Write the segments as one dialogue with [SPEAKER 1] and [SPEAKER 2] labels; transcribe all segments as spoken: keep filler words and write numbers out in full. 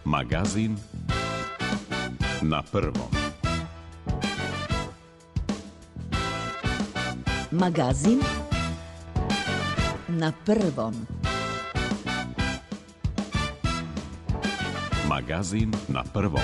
[SPEAKER 1] Magazin na prvom.
[SPEAKER 2] Magazin na prvom.
[SPEAKER 1] Magazin na prvom.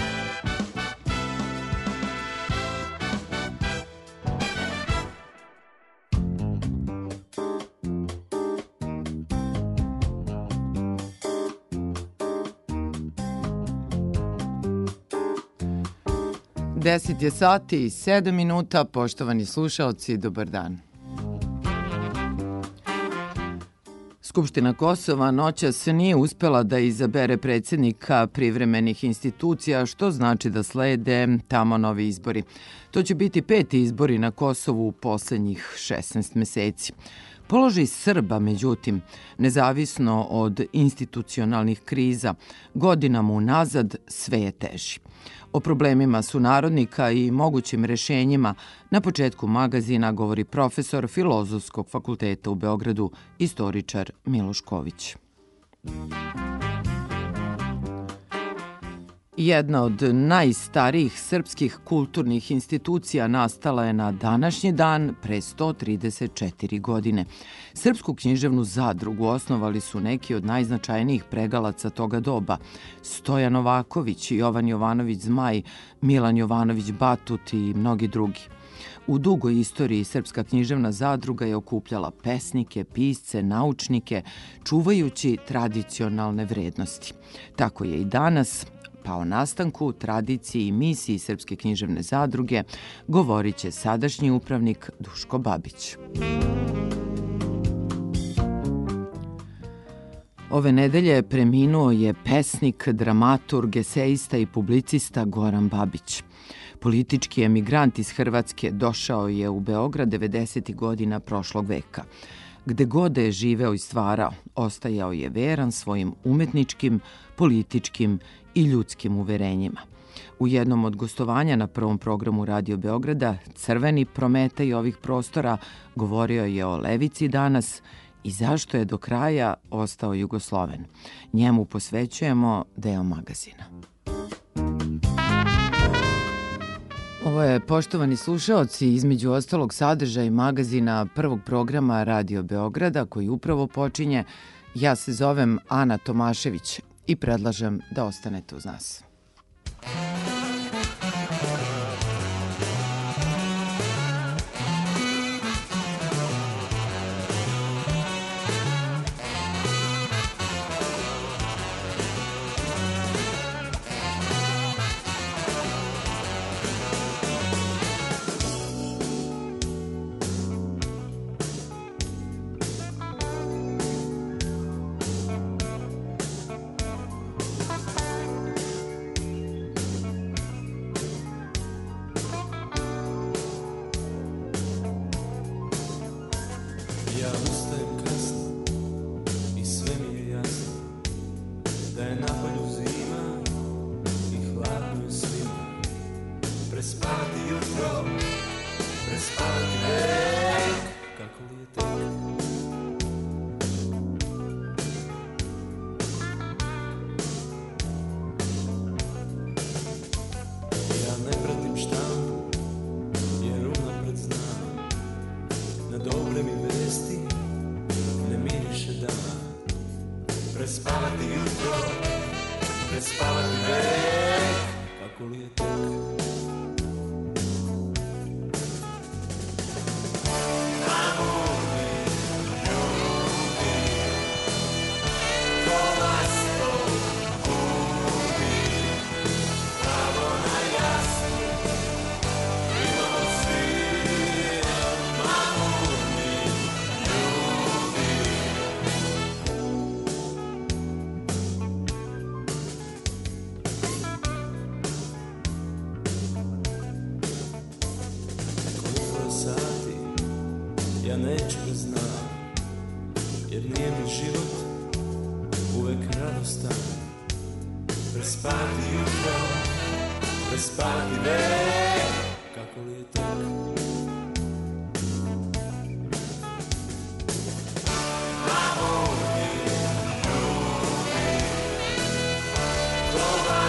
[SPEAKER 3] Deset je sati i sedam minuta, poštovani slušaoci, dobar dan. Skupština Kosova noćas nije uspela da izabere predsjednika privremenih institucija, što znači da slede tamo novi izbori. To će biti peti izbori na Kosovu u posljednjih šesnaest meseci. Položaj Srba, međutim, nezavisno od institucionalnih kriza, godinama unazad sve je teži. O problemima sunarodnika i mogućim rešenjima na početku magazina govori profesor Filozofskog fakulteta u Beogradu, istoričar Miloš Ković. Jedna od najstarijih srpskih kulturnih institucija nastala je na današnji dan pre sto trideset četiri godine. Srpsku književnu zadrugu osnovali su neki od najznačajnijih pregalaca toga doba: Stojan Novaković, Jovan Jovanović Zmaj, Milan Jovanović Batut i mnogi drugi. U dugoj istoriji Srpska književna zadruga je okupljala pesnike, pisce, naučnike, čuvajući tradicionalne vrednosti. Tako je i danas. Pa o nastanku, tradiciji i misiji Srpske književne zadruge govorit će sadašnji upravnik Duško Babić. Ove nedelje preminuo je pesnik, dramaturg, eseista i publicista Goran Babić. Politički emigrant iz Hrvatske došao je u Beograd devedesetih godina prošlog veka. Gde god je živeo i stvarao, ostajao je veran svojim umetničkim, političkim i ljudskim uverenjima. U jednom od gostovanja na prvom programu Radio Beograda, Crveni Prometej ovih prostora, govorio je o levici danas i zašto je do kraja ostao Jugosloven. Njemu posvećujemo deo magazina. Ovo je, poštovani slušaoci, između ostalog sadržaj magazina prvog programa Radio Beograda koji upravo počinje. Ja se zovem Ana Tomašević i predlažem da ostanete uz nas.
[SPEAKER 4] Ljubi,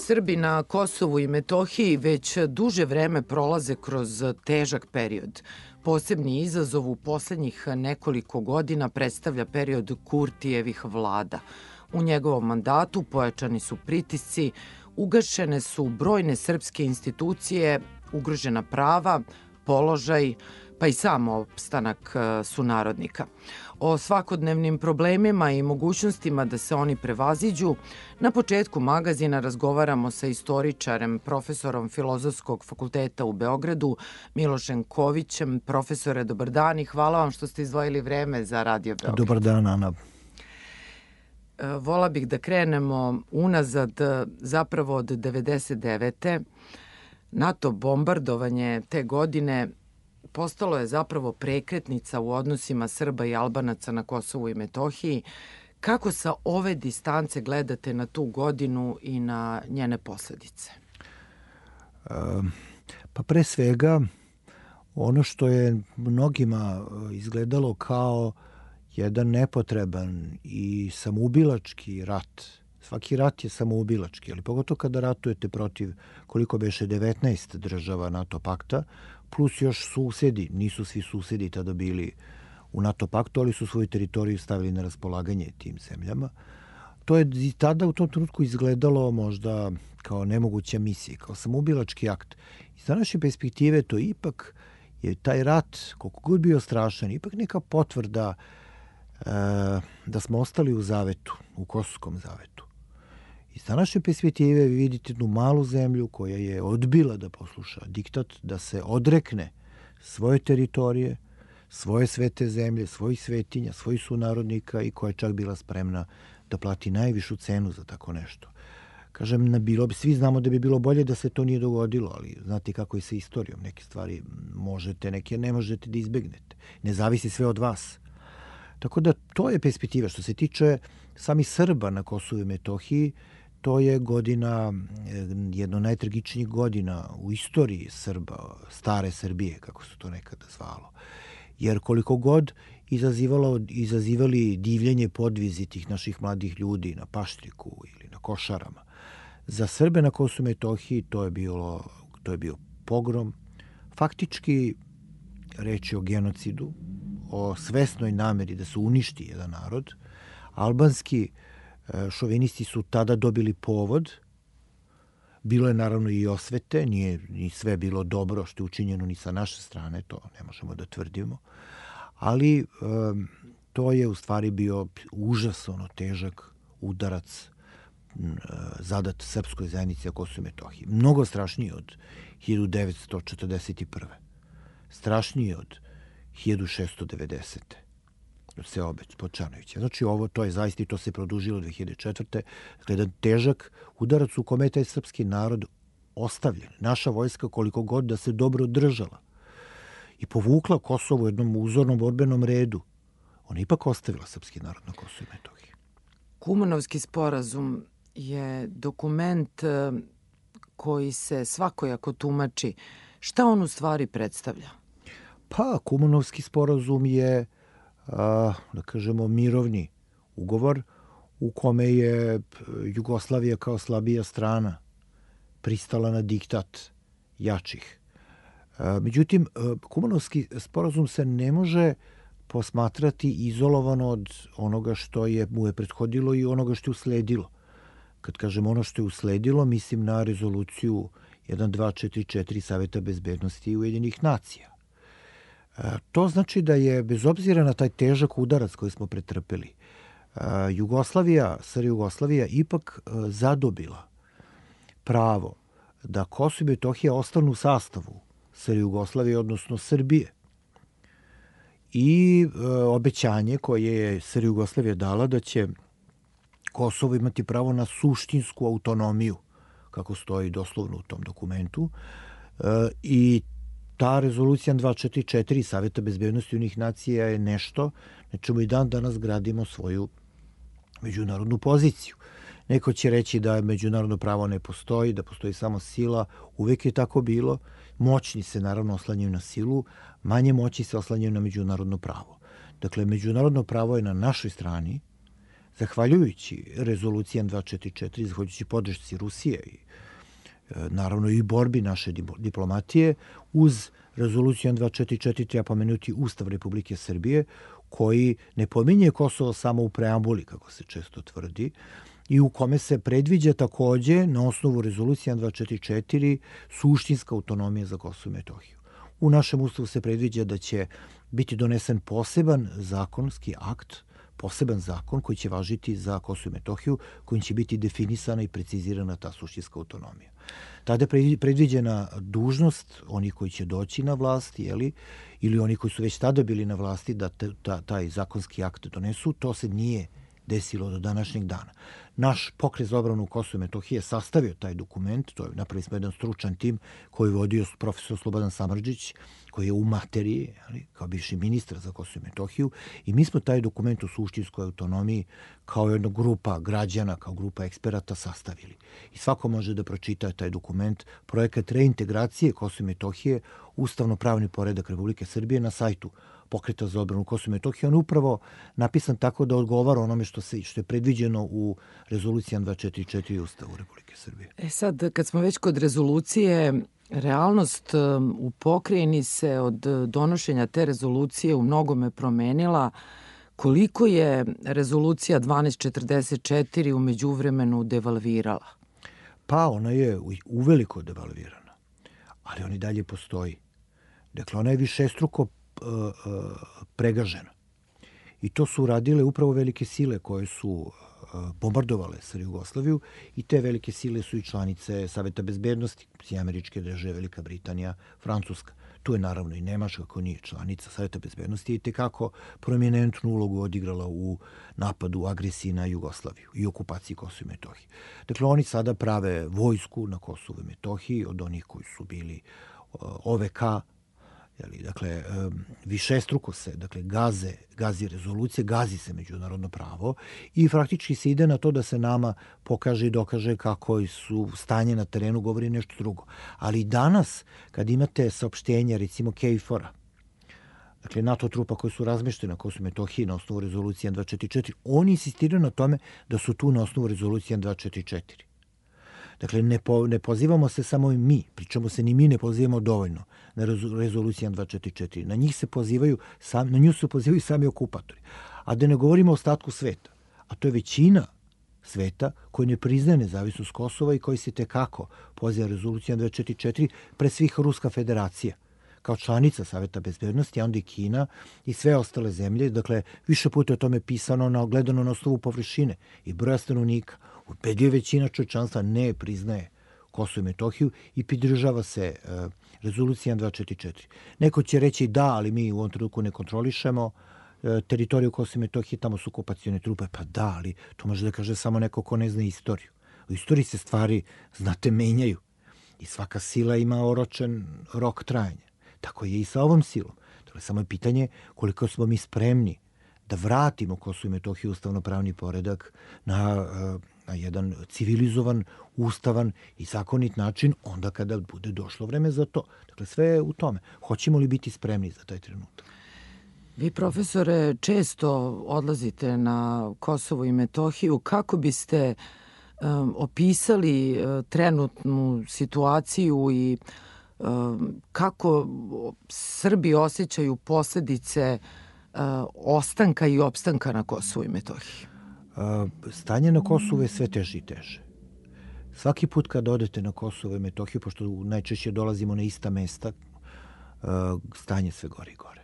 [SPEAKER 3] Srbi na Kosovu i Metohiji već duže vreme prolaze kroz težak period. Posebni izazov u poslednjih nekoliko godina predstavlja period Kurtijevih vlada. U njegovom mandatu pojačani su pritisci, ugašene su brojne srpske institucije, ugrožena prava, položaj, pa i sam opstanak sunarodnika. O svakodnevnim problemima i mogućnostima da se oni prevaziđu, na početku magazina razgovaramo sa istoričarem, profesorom Filozofskog fakulteta u Beogradu, Milošem Kovićem. Profesore, dobar dan i hvala vam što ste izdvojili vreme za Radio Beograd.
[SPEAKER 2] Dobar dan, Ana.
[SPEAKER 3] Vola bih da krenemo unazad, zapravo od devedeset devete. NATO bombardovanje te godine postalo je zapravo prekretnica u odnosima Srba i Albanaca na Kosovu i Metohiji. Kako sa ove distance gledate na tu godinu i na njene posledice?
[SPEAKER 2] Pa pre svega, ono što je mnogima izgledalo kao jedan nepotreban i samoubilački rat. Svaki rat je samoubilački, ali pogotovo kada ratujete protiv, koliko beše, devetnaest država NATO pakta, plus još susedi. Nisu svi susedi tada bili u NATO paktu, ali su svoju teritoriju stavili na raspolaganje tim zemljama. To je i tada u tom trenutku izgledalo možda kao nemoguća misija, kao samoubilački akt. Iz današnje perspektive to ipak je taj rat, koliko god bio strašan, ipak neka potvrda e, da smo ostali u zavetu, u Kosovskom zavetu. Iz današnje perspektive vi vidite jednu malu zemlju koja je odbila da posluša diktat, da se odrekne svoje teritorije, svoje svete zemlje, svojih svetinja, svojih sunarodnika i koja je čak bila spremna da plati najvišu cenu za tako nešto. Kažem, na bilo bi, svi znamo da bi bilo bolje da se to nije dogodilo, ali znate kako je sa istorijom. Neke stvari možete, neke ne možete da izbegnete. Ne zavisi sve od vas. Tako da to je perspektiva. Što se tiče sami Srba na Kosovu i Metohiji, to je godina, jedno najtragičnijih godina u istoriji Srba, stare Srbije, kako se to nekada zvalo. Jer koliko god izazivalo, izazivali divljenje podvizi tih naših mladih ljudi na Paštriku ili na Košarama, za Srbe na Kosovu i Metohiji to je bilo, to je bio pogrom. Faktički reč je o genocidu, o svesnoj nameri da se uništi jedan narod. Albanski šovinisti su tada dobili povod. Bilo je naravno i osvete, nije ni sve bilo dobro što je učinjeno ni sa naše strane, to ne možemo da tvrdimo. Ali um, to je u stvari bio užasno težak udarac um, zadat srpskoj zajednici na Kosovu i Metohiji. Mnogo strašniji od hiljadu devetsto četrdeset prve. Strašniji od hiljadu šeststo devedesete. od Seobec, Počanovića. Znači ovo, to je zaista i to se produžilo dve hiljade četvrte. Dakle, jedan težak udarac u kome je taj srpski narod ostavljen. Naša vojska, koliko god da se dobro držala i povukla Kosovo u jednom uzornom borbenom redu, ona ipak ostavila srpski narod na Kosovu i Metohiji.
[SPEAKER 3] Kumanovski sporazum je dokument koji se svakojako tumači. Šta on u stvari predstavlja?
[SPEAKER 2] Pa, Kumanovski sporazum je, a, da kažemo, mirovni ugovor u kome je Jugoslavija kao slabija strana pristala na diktat jačih. A, međutim, Kumanovski sporazum se ne može posmatrati izolovano od onoga što je mu je prethodilo i onoga što je usledilo. Kad kažem ono što je usledilo, mislim na rezoluciju jedan dva četiri četiri Saveta bezbednosti Ujedinjenih nacija. To znači da je, bez obzira na taj težak udarac koji smo pretrpeli, Jugoslavija, S R Jugoslavija ipak zadobila pravo da Kosovo i Metohija ostanu u sastavu S R Jugoslavije, odnosno Srbije. I e, obećanje koje je S R Jugoslavija dala da će Kosovo imati pravo na suštinsku autonomiju, kako stoji doslovno u tom dokumentu. E, I ta rezolucija dva četiri četiri Saveta bezbednosti Ujedinjenih nacija je nešto na čemu i dan danas gradimo svoju međunarodnu poziciju. Neko će reći da međunarodno pravo ne postoji, da postoji samo sila. Uvek je tako bilo. Moćni se naravno oslanjaju na silu, manje moći se oslanjaju na međunarodno pravo. Dakle, međunarodno pravo je na našoj strani, zahvaljujući rezolucijama dva četiri četiri, zahvaljujući podršci Rusije i naravno i borbi naše diplomatije, uz rezolucijom dva četiri četiri treba pomenuti Ustav Republike Srbije, koji ne pominje Kosovo samo u preambuli, kako se često tvrdi, i u kome se predviđa takođe na osnovu rezolucija dva četiri četiri suštinska autonomija za Kosovo i Metohiju. U našem ustavu se predviđa da će biti donesen poseban zakonski akt, poseban zakon koji će važiti za Kosovo i Metohiju, kojim će biti definisana i precizirana ta suštinska autonomija. Tada je predviđena dužnost onih koji će doći na vlast, jeli, ili oni koji su već tada bili na vlasti, da ta, taj zakonski akt donesu. To se nije desilo do današnjeg dana. Naš pokret za odbranu Kosova i Metohije je sastavio taj dokument, to je napravili smo jedan stručan tim koji je vodio profesor Slobodan Samardžić, koji je u materiji, ali, kao bivši ministar za Kosovo i Metohiju, i mi smo taj dokument u suštinskoj autonomiji kao jedna grupa građana, kao grupa eksperata sastavili. I svako može da pročita taj dokument, projekat reintegracije Kosova i Metohije, ustavno-pravni poredak Republike Srbije na sajtu Pokreta za odbranu Kosova i Metohije. On je upravo napisan tako da odgovara onome što, se, što je predviđeno u rezolucijama dva četiri četiri Ustavu Republike Srbije.
[SPEAKER 3] E sad, kad smo već kod rezolucije, realnost u pokrajini se od donošenja te rezolucije u mnogome promenila. Koliko je rezolucija dvanaest četrdeset četiri u međuvremenu devalvirala?
[SPEAKER 2] Pa ona je uveliko devalvirana, ali on i dalje postoji. Dakle, ona je višestruko pregažena. I to su radile upravo velike sile koje su bombardovale sa Jugoslaviju i te velike sile su i članice Saveta bezbednosti, Američke države, Velika Britanija, Francuska. Tu je naravno i Nemačka koja nije članica Saveta bezbednosti i tekako prominentnu ulogu odigrala u napadu, agresiji na Jugoslaviju i okupaciji Kosova i Metohije. Dakle, oni sada prave vojsku na Kosovu i Metohiji od onih koji su bili O V K, Jeli, dakle, višestruko se dakle, gaze, gazi rezolucije, gazi se međunarodno pravo i praktički se ide na to da se nama pokaže i dokaže kako su stanje na terenu, govori nešto drugo. Ali danas, kad imate saopštenja, recimo KFOR-a, dakle, NATO trupa koje su razmeštene na Kosovu i Metohiji na osnovu rezolucije dva četiri četiri, oni insistiraju na tome da su tu na osnovu rezolucije dva četiri četiri. Dakle, ne, po, ne pozivamo se samo i mi, pričamo se ni mi ne pozivamo dovoljno na rezolucijama dva četiri četiri. Na njih se pozivaju, sam, na nju se pozivaju sami okupatori. A da ne govorimo o ostatku sveta, a to je većina sveta koji ne priznaje nezavisnost Kosova i koji se tekako poziva rezolucijama dva četiri četiri, pre svih Ruska federacija, kao članica Saveta bezbednosti, a onda i Kina i sve ostale zemlje. Dakle, više puta je o tome pisano, na, gledano na osnovu površine i broja stanovnika. Ubedljiva većina čovječanstva ne priznaje Kosovo i Metohiju i pridržava se uh, rezolucijama dva četiri četiri. Neko će reći da, ali mi u ovom trenutku ne kontrolišemo uh, teritoriju Kosova i Metohije, tamo su okupacione trupe. Pa da, ali to može da kaže samo neko ko ne zna istoriju. U istoriji se stvari, znate, menjaju. I svaka sila ima oročen rok trajanja. Tako je i sa ovom silom. Dakle, samo je pitanje koliko smo mi spremni da vratimo Kosovo i Metohiju ustavno-pravni poredak na, na jedan civilizovan, ustavan i zakonit način onda kada bude došlo vreme za to. Dakle, sve je u tome. Hoćemo li biti spremni za taj trenutak?
[SPEAKER 3] Vi, profesore, često odlazite na Kosovo i Metohiju. Kako biste um, opisali uh, trenutnu situaciju i um, kako Srbi osjećaju posledice Uh, ostanka i opstanka na Kosovu i Metohiji?
[SPEAKER 2] Uh, stanje na Kosovu je sve teže i teže. Svaki put kad odete na Kosovo i Metohiju, pošto najčešće dolazimo na ista mesta, uh, stanje sve gore i gore.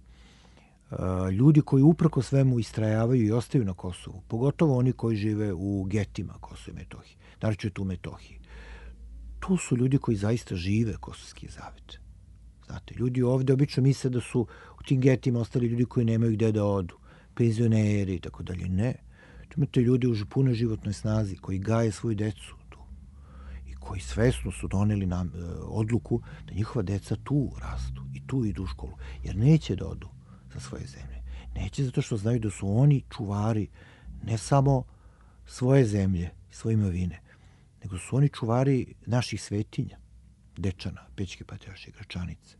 [SPEAKER 2] Uh, ljudi koji uprko svemu istrajavaju i ostaju na Kosovu, pogotovo oni koji žive u getima Kosova i Metohije, naročito u Metohiji, tu su ljudi koji zaista žive Kosovski zavet. Znate, ljudi ovde obično misle da su u tim getima ostali ljudi koji nemaju gde da odu, penzioneri i tako dalje. Ne. Tu imate ljudi u punoj životnoj snazi koji gaje svoju decu tu i koji svesno su doneli nam, e, odluku da njihova deca tu rastu i tu idu u školu, jer neće da odu za svoje zemlje. Neće zato što znaju da su oni čuvari ne samo svoje zemlje, svoje imovine, nego su oni čuvari naših svetinja. Dečana, Pećke Patrijaršije, Gračanice.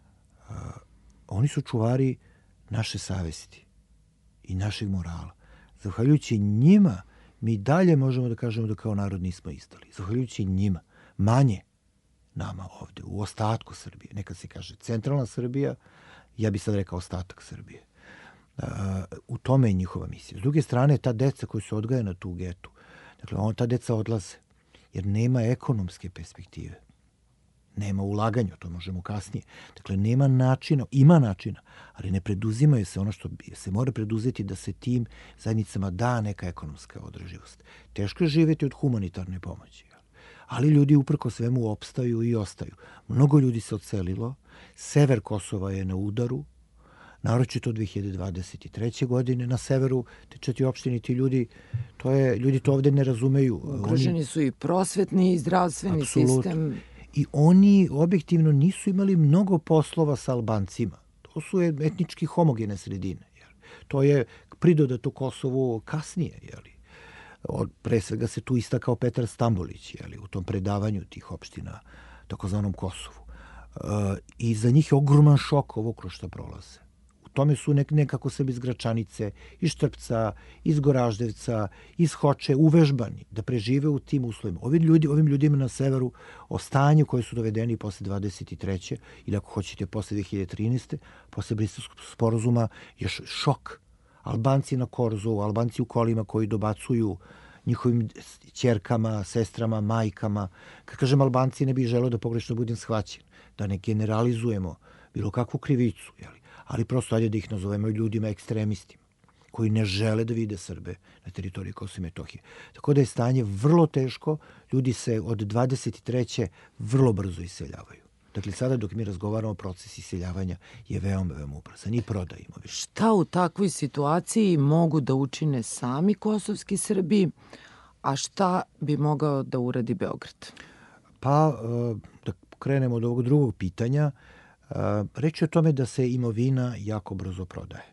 [SPEAKER 2] Uh, oni su čuvari naše savesti i našeg morala. Zahvaljujući njima, mi dalje možemo da kažemo da kao narod nismo istali. Zahvaljujući njima, manje nama ovde, u ostatku Srbije. Nekad se kaže centralna Srbija, ja bih sad rekao ostatak Srbije. Uh, u tome je njihova misija. S druge strane, ta deca koji su odgajana tu u getu, dakle, on, ta deca odlaze, jer nema ekonomske perspektive. Nema ulaganja, to možemo kasnije. Dakle, nema načina, ima načina, ali ne preduzimaju se ono što se mora preduzeti da se tim zajednicama da neka ekonomska održivost. Teško je živjeti od humanitarne pomoći, ali ljudi uprko svemu opstaju i ostaju. Mnogo ljudi se odselilo, sever Kosova je na udaru, naročito dve hiljade dvadeset treće. godine na severu, te četiri opštine, ti ljudi, to je, ljudi to ovde ne razumeju.
[SPEAKER 3] Ugroženi su i prosvetni i zdravstveni
[SPEAKER 2] Apsolutno.
[SPEAKER 3] sistem.
[SPEAKER 2] I oni objektivno nisu imali mnogo poslova sa Albancima. To su etnički homogene sredine. Jer. To je pridodato Kosovu kasnije. Jeli. Od, pre svega se tu istakao Petar Stambolić jeli, u tom predavanju tih opština takozvanom Kosovu. E, I za njih je ogroman šok ovo kroz što prolaze. U tome su nek, nekako sebi iz Gračanice, iz Štrpca, iz Goraždevca, iz Hoče uvežbani da prežive u tim uslovima. Ovim, ljudi, ovim ljudima na severu o stanju koje su dovedeni posle dvadeset treće ili ako hoćete posle dve hiljade trinaeste. posle Briselskog sporazuma je šok. Albanci na Korzovu, Albanci u kolima koji dobacuju njihovim ćerkama, sestrama, majkama. Kad kažem Albanci, ne bih želeo da pogrešno budem shvaćen, da ne generalizujemo bilo kakvu krivicu, jeli? Ali prosto ajde da ih nazovemo ljudima ekstremistima, koji ne žele da vide Srbe na teritoriji Kosova i Metohije. Tako da je stanje vrlo teško, ljudi se od dvadeset treće vrlo brzo iseljavaju. Dakle, sada dok mi razgovaramo, proces iseljavanja je veoma, veoma ubrzan i prodaja imovine.
[SPEAKER 3] Šta u takvoj situaciji mogu da učine sami kosovski Srbi, a šta bi mogao da uradi Beograd?
[SPEAKER 2] Pa, da krenemo od ovog drugog pitanja, reč je o tome da se imovina jako brzo prodaje.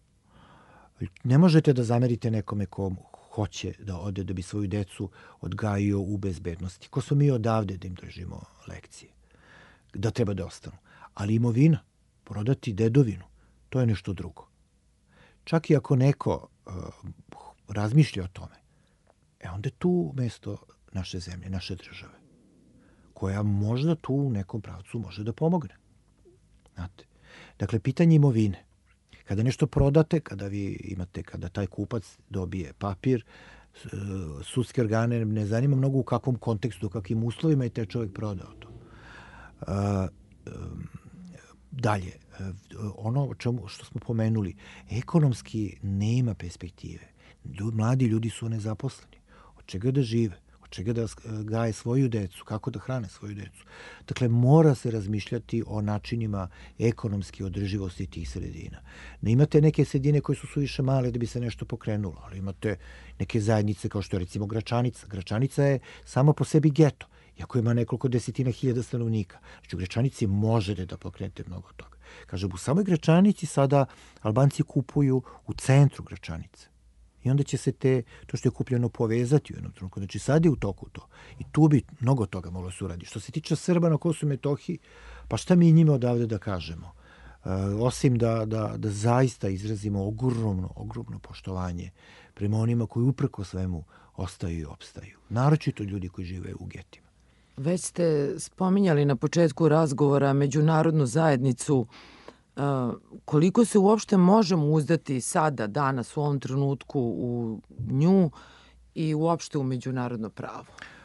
[SPEAKER 2] Ne možete da zamerite nekome ko hoće da ode da bi svoju decu odgajio u bezbednosti. Ko smo mi odavde da im držimo lekcije? Da treba da ostanu. Ali imovina, prodati dedovinu, to je nešto drugo. Čak i ako neko uh, razmišlja o tome, e onda je tu mesto naše zemlje, naše države, koja možda tu u nekom pravcu može da pomogne. Znate? Dakle, pitanje imovine. Kada nešto prodate, kada vi imate, kada taj kupac dobije papir, sudske organe ne zanima mnogo u kakvom kontekstu, u kakvim uslovima je taj čovjek prodao to. Uh, um, dalje, uh, ono o čemu što smo pomenuli, ekonomski nema perspektive. Ljud, mladi ljudi su nezaposleni. Od čega da žive? Od čega da gaje svoju decu? Kako da hrane svoju decu? Dakle, mora se razmišljati o načinima ekonomske održivosti tih sredina. Ne imate neke sredine koje su suviše male da bi se nešto pokrenulo, ali imate neke zajednice kao što je recimo Gračanica. Gračanica je samo po sebi geto, iako ima nekoliko desetina hiljada stanovnika. Znači, u Gračanici možete da pokrenete mnogo toga. Kažem, u samoj Gračanici sada Albanci kupuju u centru Gračanice. I onda će se te, to što je kupljeno povezati u jednom trenutku. Znači, sad je u toku to. I tu bi mnogo toga moglo se uraditi. Što se tiče Srba na Kosovu i Metohiji, pa šta mi njima odavde da kažemo? E, osim da, da, da zaista izrazimo ogromno, ogromno poštovanje prema onima koji uprko svemu ostaju i opstaju. Naročito ljudi koji žive u getima.
[SPEAKER 3] Već ste spominjali na početku razgovora međunarodnu zajednicu. Koliko se uopšte možemo uzdati sada, danas, u ovom trenutku u nju i uopšte u međunarodno pravo?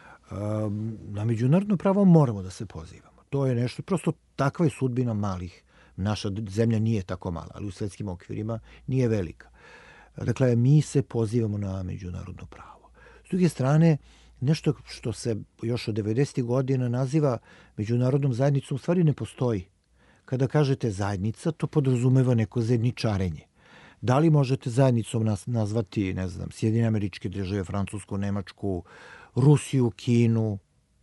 [SPEAKER 2] Na međunarodno pravo moramo da se pozivamo. To je nešto, prosto takva je sudbina malih. Naša zemlja nije tako mala, ali u svetskim okvirima nije velika. Dakle, mi se pozivamo na međunarodno pravo. S druge strane, nešto što se još od devedesetih godina naziva međunarodnom zajednicom, u stvari ne postoji. Kada kažete zajednica, to podrazumeva neko zajedničarenje. Da li možete zajednicom nas, nazvati, ne znam, Sjedinjene Američke Države, Francusku, Nemačku, Rusiju, Kinu?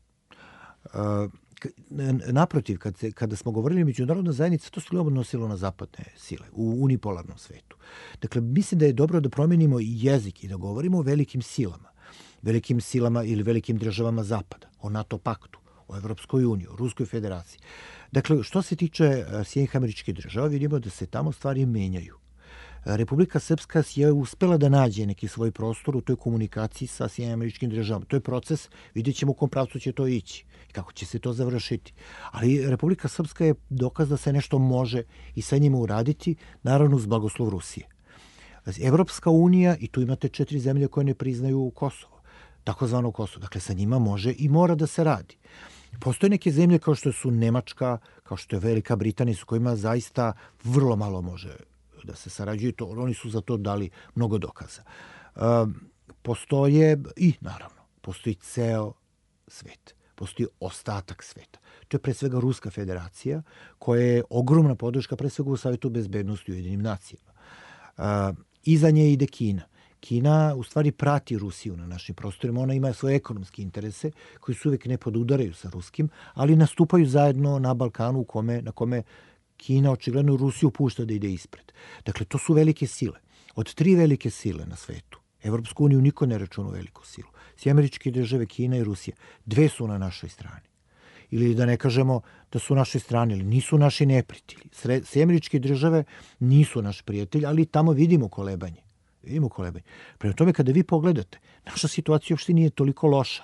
[SPEAKER 2] Naprotiv, kad se, kada smo govorili međunarodna zajednica, to se uglavnom odnosilo na zapadne sile, u unipolarnom svetu. Dakle, mislim da je dobro da promenimo jezik i da govorimo o velikim silama. Velikim silama ili velikim državama Zapada, o NATO paktu, o Evropskoj uniji, o Ruskoj federaciji. Dakle, što se tiče Sjedinjenih Američkih Država, vidimo da se tamo stvari menjaju. Republika Srpska je uspela da nađe neki svoj prostor u toj komunikaciji sa Sjedinjenim Američkim Državama. To je proces, vidjet ćemo u kom pravcu će to ići i kako će se to završiti. Ali Republika Srpska je dokaz da se nešto može i sa njima uraditi, naravno uz blagoslov Rusije. Evropska unija, i tu imate četiri zemlje koje ne priznaju Kosovo, takozvano Kosovo. Dakle, sa njima može i mora da se radi. Postoje neke zemlje kao što su Nemačka, kao što je Velika Britanija, s kojima zaista vrlo malo može da se sarađuje. To, oni su za to dali mnogo dokaza. E, postoje i, naravno, postoji ceo svet. Postoji ostatak sveta. To je pre svega Ruska federacija, koja je ogromna podrška pre svega u Savjetu bezbednosti u Ujedinjenim nacijama. E, iza nje ide Kina. Kina u stvari prati Rusiju na našim prostorima. Ona ima svoje ekonomske interese koji su uvek ne podudaraju sa ruskim, ali nastupaju zajedno na Balkanu u kome, na kome Kina očigledno Rusiju pušta da ide ispred. Dakle, to su velike sile. Od tri velike sile na svetu, Evropsku uniju niko ne računa u veliku silu. Sjedinjene Američke Države, Kina i Rusija. Dve su na našoj strani. Ili da ne kažemo da su na našoj strani, ili nisu naši neprijatelji. Sjedinjene Američke Države nisu naš prijatelj, ali tamo vidimo kolebanje. Vidimo kolebanje. Prema tome, kada vi pogledate, naša situacija uopšte nije toliko loša.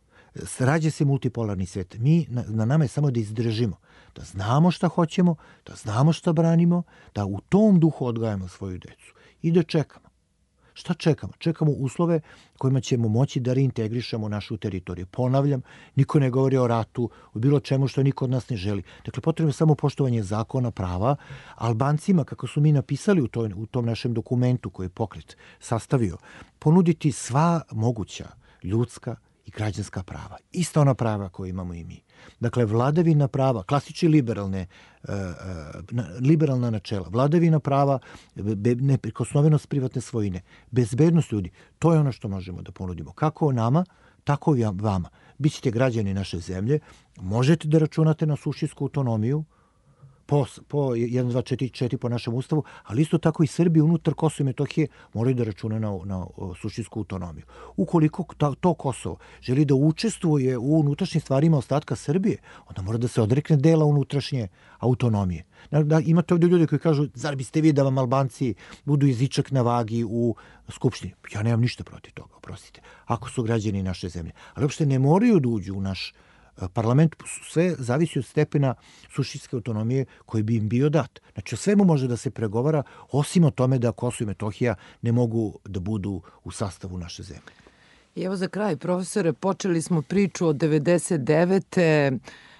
[SPEAKER 2] Rađe se multipolarni svet. Mi, na, na nama je samo da izdržimo. Da znamo šta hoćemo, da znamo šta branimo, da u tom duhu odgajamo svoju decu. I da čekamo. Šta čekamo? Čekamo uslove kojima ćemo moći da reintegrišemo našu teritoriju. Ponavljam, niko ne govori o ratu, o bilo čemu što niko od nas ne želi. Dakle, potrebno je samo poštovanje zakona, prava. Albancima, kako su mi napisali u, to, u tom našem dokumentu koji je pokret sastavio, ponuditi sva moguća ljudska i građanska prava. Ista ona prava koje imamo i mi. Dakle, vladavina prava, klasični liberalne, uh, uh, liberalna načela, vladavina prava, be, neprikosnovenost privatne svojine, bezbednost ljudi, to je ono što možemo da ponudimo. Kako nama, tako i vama. Bićete građani naše zemlje, možete da računate na suštinsku autonomiju, po, po jedan, dva, četiri, četiri po našem ustavu, ali isto tako i Srbi unutar Kosova i Metohije moraju da račune na, na suštinsku autonomiju. Ukoliko ta, to Kosovo želi da učestvuje u unutrašnjim stvarima ostatka Srbije, onda mora da se odrekne dela unutrašnje autonomije. Da, imate ovdje ljudi koji kažu, zar biste vi da vam Albanci budu jezičak na vagi u Skupštini? Ja nemam ništa protiv toga, oprostite, ako su građani naše zemlje. Ali uopšte ne moraju da uđu u naš parlament, sve zavisi od stepena suštinske autonomije koji bi im bio dat. Znači, o svemu može da se pregovara, osim o tome da Kosovo i Metohija ne mogu da budu u sastavu naše zemlje.
[SPEAKER 3] I evo za kraj, profesore, počeli smo priču od devedeset devete.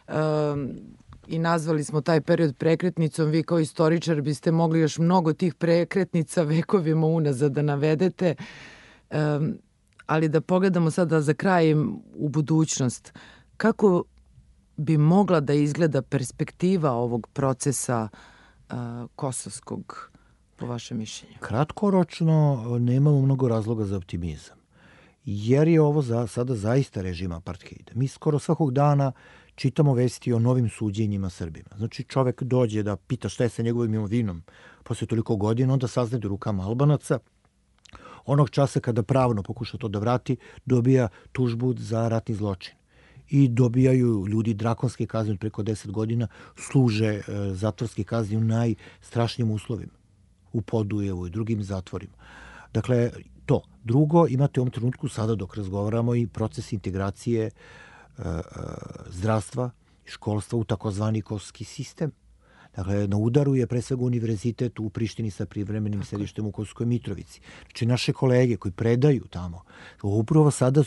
[SPEAKER 3] Um, i nazvali smo taj period prekretnicom. Vi kao istoričar biste mogli još mnogo tih prekretnica vekovima unazad da navedete. Um, ali da pogledamo sada za kraj u budućnost. Kako bi mogla da izgleda perspektiva ovog procesa uh, kosovskog, po vašem mišljenju?
[SPEAKER 2] Kratkoročno nemamo mnogo razloga za optimizam, jer je ovo za, sada zaista režim apartheida. Mi skoro svakog dana čitamo vesti o novim suđenjima Srbima. Znači, čovek dođe da pita šta je sa njegovim imovinom posle toliko godina, onda sazna da rukama Albanaca. Onog časa kada pravno pokuša to da vrati, dobija tužbu za ratni zločin. I dobijaju ljudi drakonske kazne od preko deset godina, služe e, zatvorske kazne u najstrašnijim uslovima, u Podujevu i drugim zatvorima. Dakle, to. Drugo, imate u ovom trenutku, sada dok razgovaramo, i proces integracije e, e, zdravstva i školstva u takozvani kosovski sistem. Dakle, na udaru je pre svega univerzitet u Prištini sa privremenim sedištem u Kosovskoj Mitrovici. Znači, naše kolege koji predaju tamo, upravo sada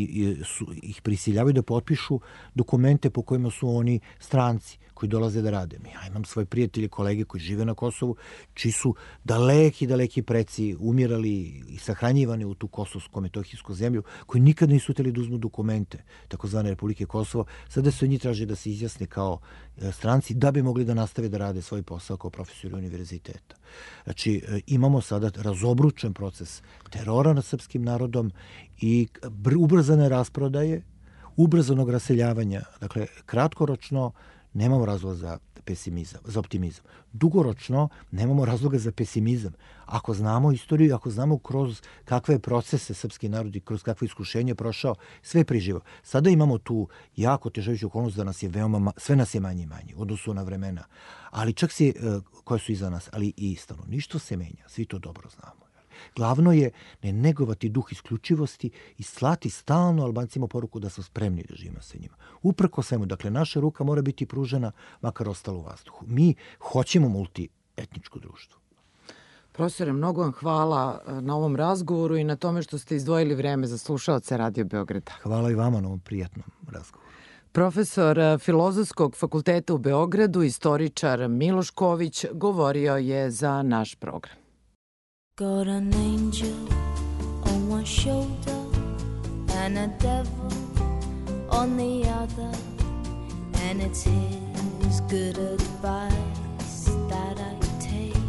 [SPEAKER 2] ih prisiljavaju da potpišu dokumente po kojima su oni stranci koji dolaze da rade. Ja imam svoje prijatelje, kolege koji žive na Kosovu, čiji su daleki, daleki preci umirali i sahranjivani u tu kosovsko-metohijsku zemlju, koji nikad nisu hteli da uzmu dokumente takozvane Republike Kosovo. Sada se od njih traži da se izjasne kao stranci da bi mogli da nastave da rade svoj posao kao profesori univerziteta. Znači, imamo sada razobručen proces terora nad srpskim narodom i ubrzane rasprodaje, ubrzanog raseljavanja. Dakle, kratkoročno nemamo razloga za pesimizam, za optimizam. Dugoročno nemamo razloga za pesimizam. Ako znamo istoriju, ako znamo kroz kakve procese srpski narod i kroz kakve iskušenje prošao, sve priživo. Sada imamo tu jako težajuću okolnost da nas je veoma, sve nas je manje i manje u odnosu na vremena, ali čak se, koje su iza nas, ali i stanovništvo se menja, svi to dobro znamo. Glavno je ne negovati duh isključivosti i slati stalno Albancima poruku da smo spremni da živimo sa njima. Uprko svemu, dakle, naša ruka mora biti pružena, makar ostalo u vazduhu. Mi hoćemo multietničko društvo.
[SPEAKER 3] Profesore, mnogo vam hvala na ovom razgovoru i na tome što ste izdvojili vreme za slušaoce Radio Beograda.
[SPEAKER 2] Hvala i vama na ovom prijatnom razgovoru.
[SPEAKER 3] Profesor Filozofskog fakulteta u Beogradu, istoričar Miloš Ković, govorio je za naš program.
[SPEAKER 4] Got an angel on one shoulder and a devil on the other, and it's his good advice that I take.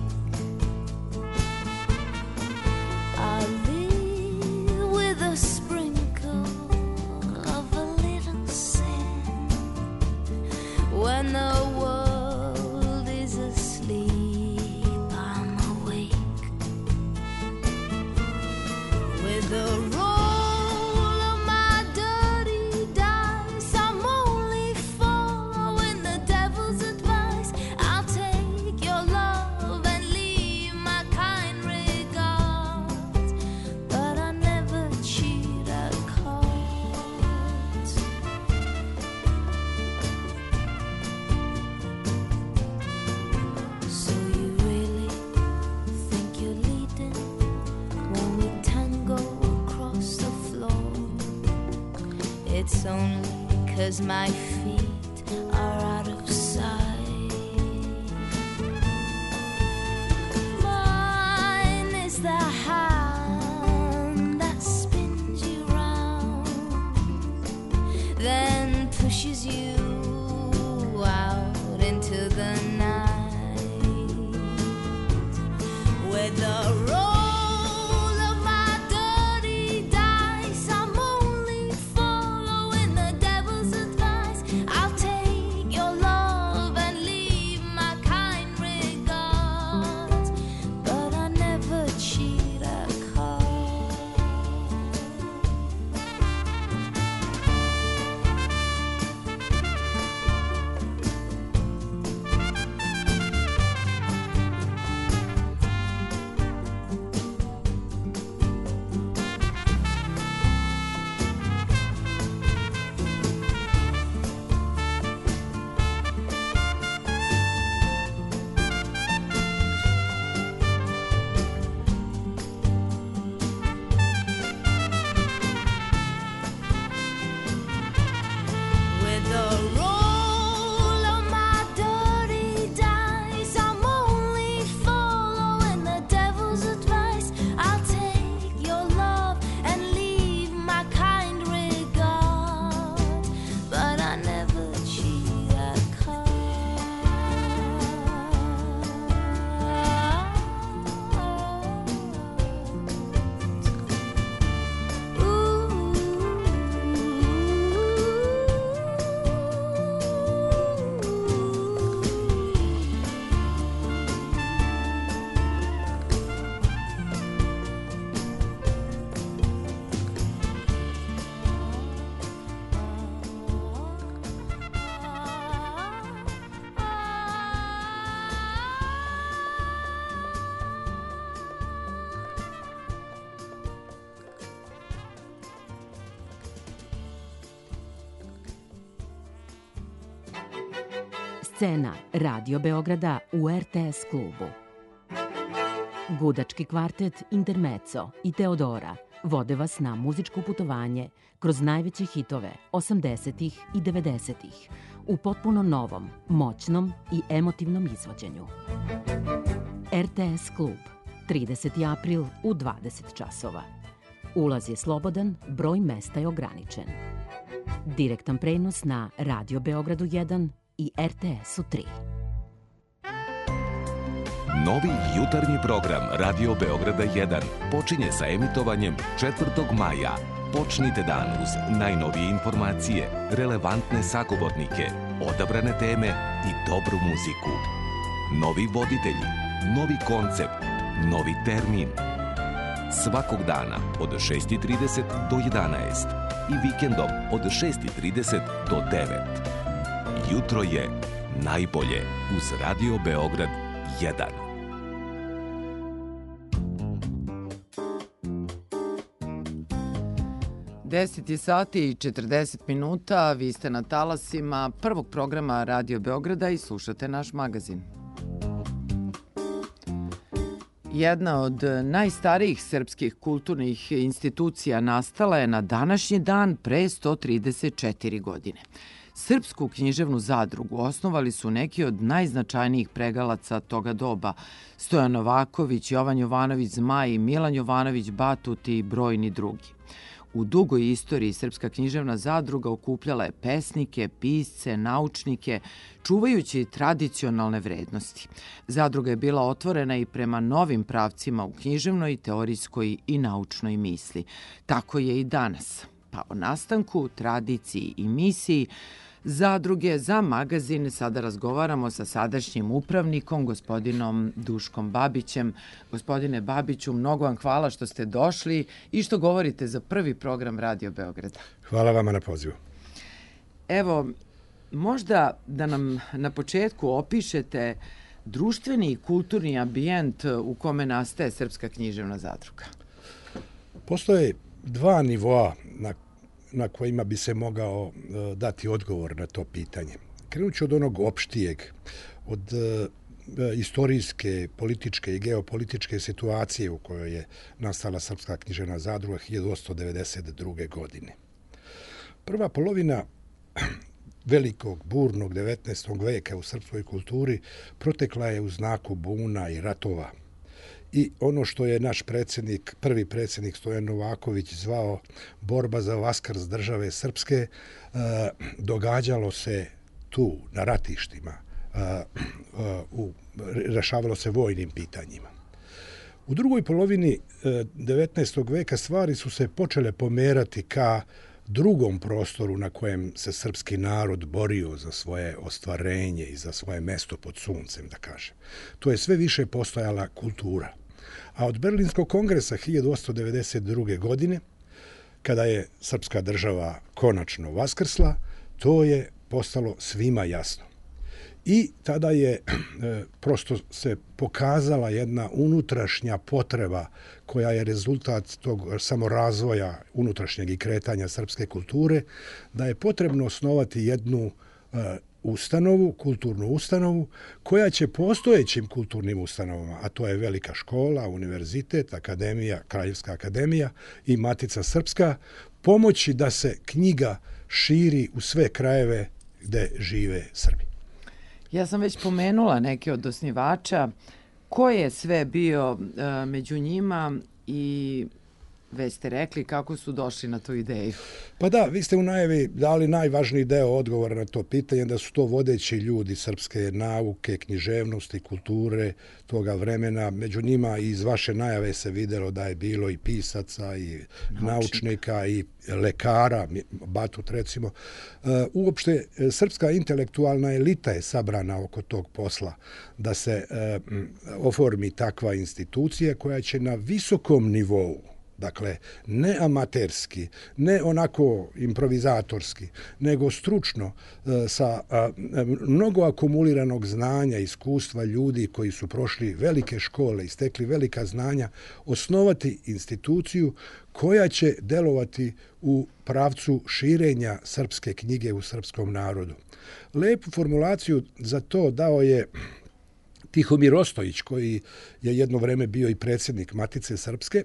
[SPEAKER 4] I live with a sprinkle of a little sin when the world is asleep. The roll of my dirty dice, I'm only following the devil's advice. I'll take your love and leave my kind regards, but I never cheat at cards. So you really think you're leading when we tango? It's only 'cause my feet are out of sight. Mine is the hand that spins you round, then pushes you out into the night with the road.
[SPEAKER 5] Scena Radio Beograda u R T S klubu. Gudački kvartet Intermezzo i Teodora vode vas na muzičko putovanje kroz najveće hitove osamdesetih i devedesetih u potpuno novom, moćnom i emotivnom izvođenju. R T S klub, trideseti april u dvadeset časova. Ulaz je slobodan, broj mesta je ograničen. Direktan prenos na Radio Beogradu jedan i R T S-u tri.
[SPEAKER 6] Novi jutarnji program Radio Beograda jedan počinje sa emitovanjem četvrtog maja Počnite dan uz najnovije informacije, relevantne sagovornike, odabrane teme i dobru muziku. Novi voditelji, novi koncept, novi termin. Svakog dana od šest i trideset do jedanaest i vikendom od šest i trideset do devet. Jutro je najbolje uz Radio Beograd jedan.
[SPEAKER 3] deset sati i četrdeset minuta, vi ste na talasima prvog programa Radio Beograda i slušate naš magazin. Jedna od najstarijih srpskih kulturnih institucija nastala je na današnji dan pre sto trideset četiri godine. Srpsku književnu zadrugu osnovali su neki od najznačajnijih pregalaca toga doba: Stojan Novaković, Jovan Jovanović Zmaj, Milan Jovanović Batut i brojni drugi. U dugoj istoriji Srpska književna zadruga okupljala je pesnike, pisce, naučnike, čuvajući tradicionalne vrednosti. Zadruga je bila otvorena i prema novim pravcima u književnoj, teorijskoj i naučnoj misli. Tako je i danas. Pa o nastanku, tradiciji i misiji zadruge za magazin sada razgovaramo sa sadašnjim upravnikom, gospodinom Duškom Babićem. Gospodine Babiću, mnogo vam hvala što ste došli i što govorite za prvi program Radio Beograda.
[SPEAKER 7] Hvala vama na pozivu.
[SPEAKER 3] Evo, možda da nam na početku opišete društveni i kulturni ambijent u kome nastaje Srpska književna zadruga.
[SPEAKER 7] Postoje dva nivoa na na kojima bi se mogao uh, dati odgovor na to pitanje. Krenut ću od onog opštijeg, od uh, istorijske, političke i geopolitičke situacije u kojoj je nastala Srpska književna zadruga hiljadu osamsto devedeset druge. godine. Prva polovina velikog, burnog devetnaestog veka u srpskoj kulturi protekla je u znaku buna i ratova. I ono što je naš predsjednik, prvi predsjednik Stojan Novaković zvao borba za vaskrs države srpske, događalo se tu, na ratištima, u, rešavalo se vojnim pitanjima. U drugoj polovini devetnaestog veka stvari su se počele pomerati ka drugom prostoru na kojem se srpski narod borio za svoje ostvarenje i za svoje mesto pod suncem, da kažem. To je sve više postojala kultura. A od Berlinskog kongresa hiljadu osamsto devedeset druge. godine, kada je srpska država konačno vaskrsla, to je postalo svima jasno. I tada je e, prosto se pokazala jedna unutrašnja potreba koja je rezultat tog samorazvoja unutrašnjeg i kretanja srpske kulture, da je potrebno osnovati jednu e, ustanovu, kulturnu ustanovu, koja će postojećim kulturnim ustanovama, a to je Velika škola, univerzitet, akademija, Kraljevska akademija i Matica Srpska, pomoći da se knjiga širi u sve krajeve gde žive Srbi.
[SPEAKER 3] Ja sam već pomenula neke od osnivača. Ko je sve bio uh, među njima i već ste rekli kako su došli na tu ideju?
[SPEAKER 7] Pa da, vi ste u najavi dali najvažniji deo odgovora na to pitanje, da su to vodeći ljudi srpske nauke, književnosti, kulture toga vremena. Među njima iz vaše najave se videlo da je bilo i pisaca, i Naučnik. naučnika, i lekara, Batut recimo. Uopšte, srpska intelektualna elita je sabrana oko tog posla, da se oformi takva institucija koja će na visokom nivou, dakle, ne amaterski, ne onako improvizatorski, nego stručno, sa mnogo akumuliranog znanja, iskustva ljudi koji su prošli velike škole i stekli velika znanja, osnovati instituciju koja će delovati u pravcu širenja srpske knjige u srpskom narodu. Lepu formulaciju za to dao je Tihomir Ostojić, koji je jedno vreme bio i predsjednik Matice Srpske,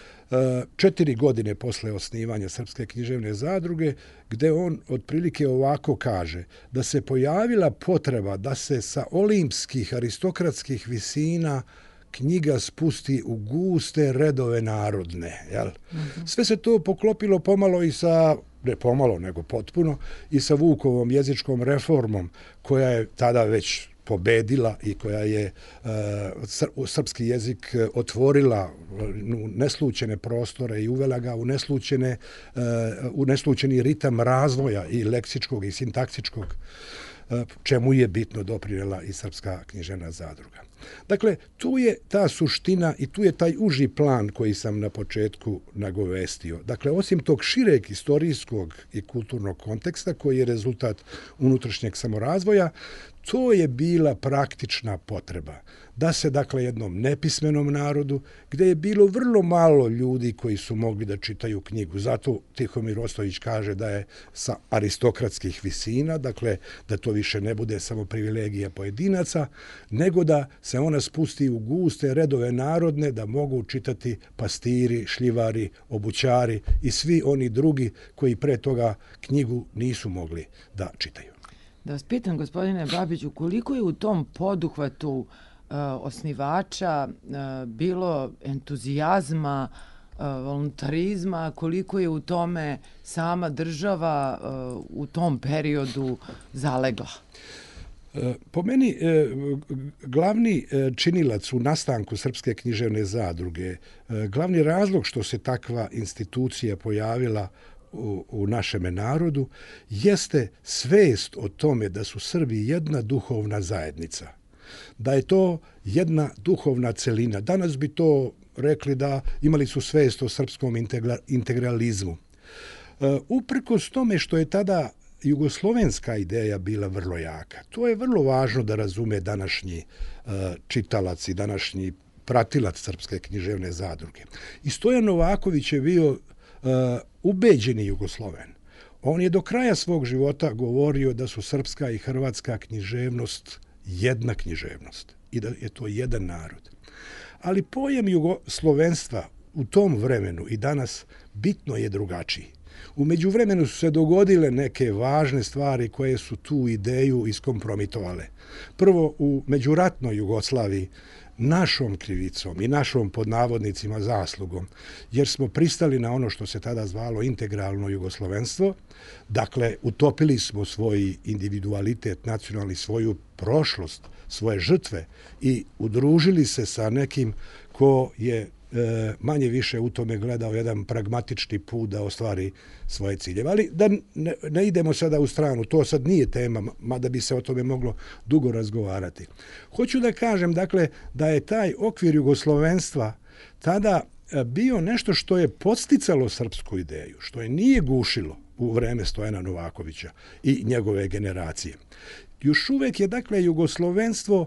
[SPEAKER 7] četiri godine posle osnivanja Srpske književne zadruge, gde on otprilike ovako kaže da se pojavila potreba da se sa olimpskih aristokratskih visina knjiga spusti u guste redove narodne. Jel? Mm-hmm. Sve se to poklopilo pomalo i sa, ne pomalo, nego potpuno, i sa Vukovom jezičkom reformom, koja je tada već pobedila i koja je uh, srpski jezik otvorila u neslućene prostore i uvela ga u neslućene, uh, u neslućeni ritam razvoja i leksičkog i sintaksičkog, uh, čemu je bitno doprinijela i Srpska književna zadruga. Dakle, tu je ta suština i tu je taj uži plan koji sam na početku nagovestio. Dakle, osim tog šireg istorijskog i kulturnog konteksta koji je rezultat unutrašnjeg samorazvoja, to je bila praktična potreba da se, dakle, jednom nepismenom narodu, gdje je bilo vrlo malo ljudi koji su mogli da čitaju knjigu. Zato Tihomir Ostojić kaže da je sa aristokratskih visina, dakle, da to više ne bude samo privilegija pojedinaca, nego da se ona spusti u guste redove narodne, da mogu čitati pastiri, šljivari, obućari i svi oni drugi koji pre toga knjigu nisu mogli da čitaju.
[SPEAKER 3] Da vas pitam, gospodine Babiću, koliko je u tom poduhvatu uh, osnivača uh, bilo entuzijazma, uh, voluntarizma, koliko je u tome sama država uh, u tom periodu zalegla?
[SPEAKER 7] Po meni, glavni činilac u nastanku Srpske književne zadruge, glavni razlog što se takva institucija pojavila u, u našeme narodu, jeste svest o tome da su Srbi jedna duhovna zajednica. Da je to jedna duhovna celina. Danas bi to rekli da imali su svest o srpskom integra, integralizmu. Uprkos tome što je tada jugoslovenska ideja bila vrlo jaka. To je vrlo važno da razume današnji uh, čitalac i današnji pratilac Srpske književne zadruge. I Stojan Novaković je bio uh, ubeđeni Jugosloven. On je do kraja svog života govorio da su srpska i hrvatska književnost jedna književnost i da je to jedan narod. Ali pojam jugoslovenstva u tom vremenu i danas bitno je drugačiji. U međuvremenu su se dogodile neke važne stvari koje su tu ideju iskompromitovale. Prvo, u međuratnoj Jugoslaviji našom krivicom i našom pod navodnicima zaslugom, jer smo pristali na ono što se tada zvalo integralno jugoslovenstvo, dakle, utopili smo svoj individualitet nacionalni, svoju prošlost, svoje žrtve i udružili se sa nekim ko je manje više u tome gledao jedan pragmatični put da ostvari svoje ciljeve. Ali da ne, ne idemo sada u stranu, to sad nije tema, mada bi se o tome moglo dugo razgovarati. Hoću da kažem, dakle, da je taj okvir jugoslovenstva tada bio nešto što je podsticalo srpsku ideju, što je nije gušilo u vreme Stojana Novakovića i njegove generacije. Još uvek je, dakle, jugoslovenstvo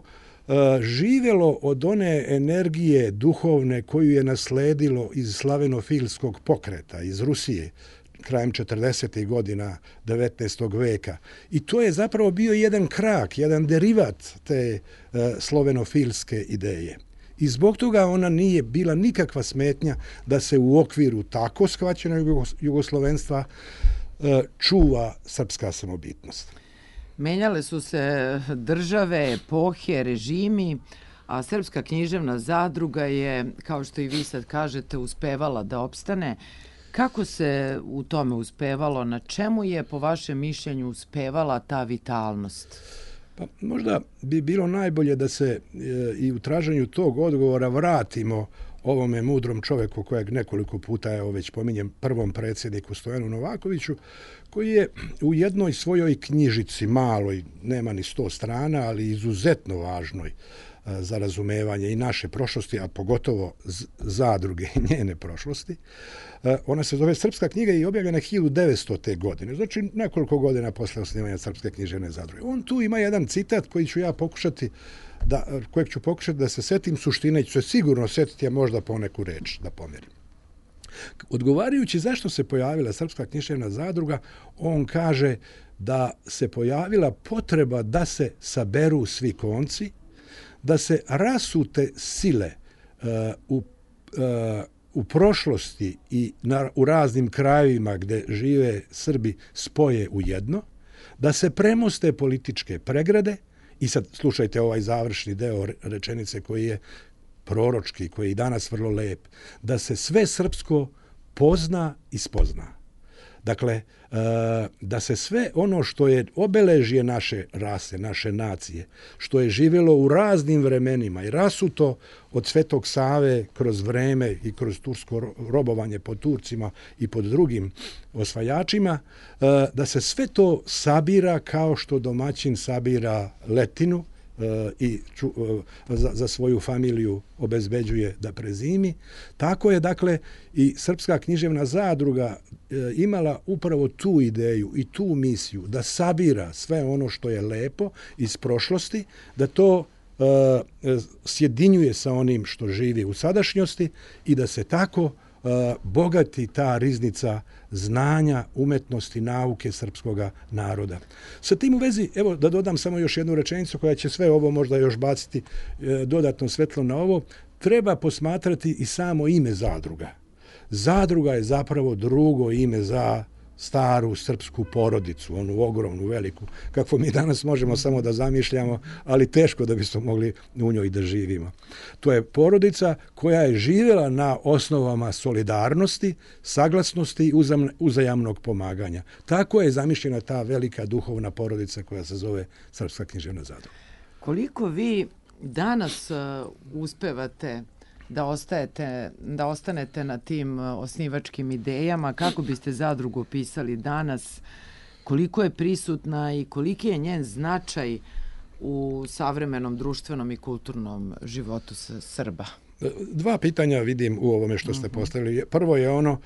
[SPEAKER 7] živelo od one energije duhovne koju je nasledilo iz slavenofilskog pokreta, iz Rusije, krajem četrdesetih godina devetnaestog veka. I to je zapravo bio jedan krak, jedan derivat te uh, slovenofilske ideje. I zbog toga ona nije bila nikakva smetnja da se u okviru tako shvaćenog jugoslovenstva uh, čuva srpska samobitnost.
[SPEAKER 3] Menjale su se države, epohe, režimi, a Srpska književna zadruga je, kao što i vi sad kažete, uspevala da opstane. Kako se u tome uspevalo? Na čemu je, po vašem mišljenju, uspevala ta vitalnost?
[SPEAKER 7] Pa, možda bi bilo najbolje da se e, i u traženju tog odgovora vratimo ovome mudrom čoveku kojeg nekoliko puta evo već pominjem, prvom predsjedniku Stojanu Novakoviću, koji je u jednoj svojoj knjižici, maloj, nema ni sto strana, ali izuzetno važnoj za razumevanje i naše prošlosti, a pogotovo zadruge i njene prošlosti. Ona se zove Srpska knjiga i objavljena hiljadu devetstote. godine, znači nekoliko godina posle osnivanja Srpske književne zadruge. On tu ima jedan citat koji ću ja pokušati da, kojeg ću pokušati da se setim, suštine ću se sigurno setiti, a možda poneku reč da pomerim. Odgovarajući zašto se pojavila Srpska književna zadruga, on kaže da se pojavila potreba da se saberu svi konci, da se rasute sile uh, u, uh, u prošlosti i na, u raznim krajevima gdje žive Srbi spoje u jedno, da se premoste političke pregrade, i sad slušajte ovaj završni deo rečenice koji je proročki, koji je i danas vrlo lep, da se sve srpsko pozna i spozna. Dakle, da se sve ono što je obeležje naše rase, naše nacije, što je živjelo u raznim vremenima i rasuto od Svetog Save kroz vreme i kroz tursko robovanje pod Turcima i pod drugim osvajačima, da se sve to sabira kao što domaćin sabira letinu i ču, za, za svoju familiju obezbeđuje da prezimi. Tako je, dakle, i Srpska književna zadruga imala upravo tu ideju i tu misiju da sabira sve ono što je lepo iz prošlosti, da to uh, sjedinjuje sa onim što živi u sadašnjosti i da se tako uh, bogati ta riznica znanja, umetnosti, nauke srpskoga naroda. Sa tim u vezi, evo da dodam samo još jednu rečenicu koja će sve ovo možda još baciti e, dodatno svetlo na ovo, treba posmatrati i samo ime zadruga. Zadruga je zapravo drugo ime za staru srpsku porodicu, onu ogromnu, veliku, kakvo mi danas možemo samo da zamišljamo, ali teško da bismo mogli u njoj da živimo. To je porodica koja je živjela na osnovama solidarnosti, saglasnosti i uzajamnog pomaganja. Tako je zamišljena ta velika duhovna porodica koja se zove Srpska književna zadruga.
[SPEAKER 3] Koliko vi danas uh, uspevate da ostajete, da ostanete na tim osnivačkim idejama, kako biste zadrugu opisali danas, koliko je prisutna i koliki je njen značaj u savremenom društvenom i kulturnom životu Srba?
[SPEAKER 7] Dva pitanja vidim u ovome što ste postavili. Prvo je ono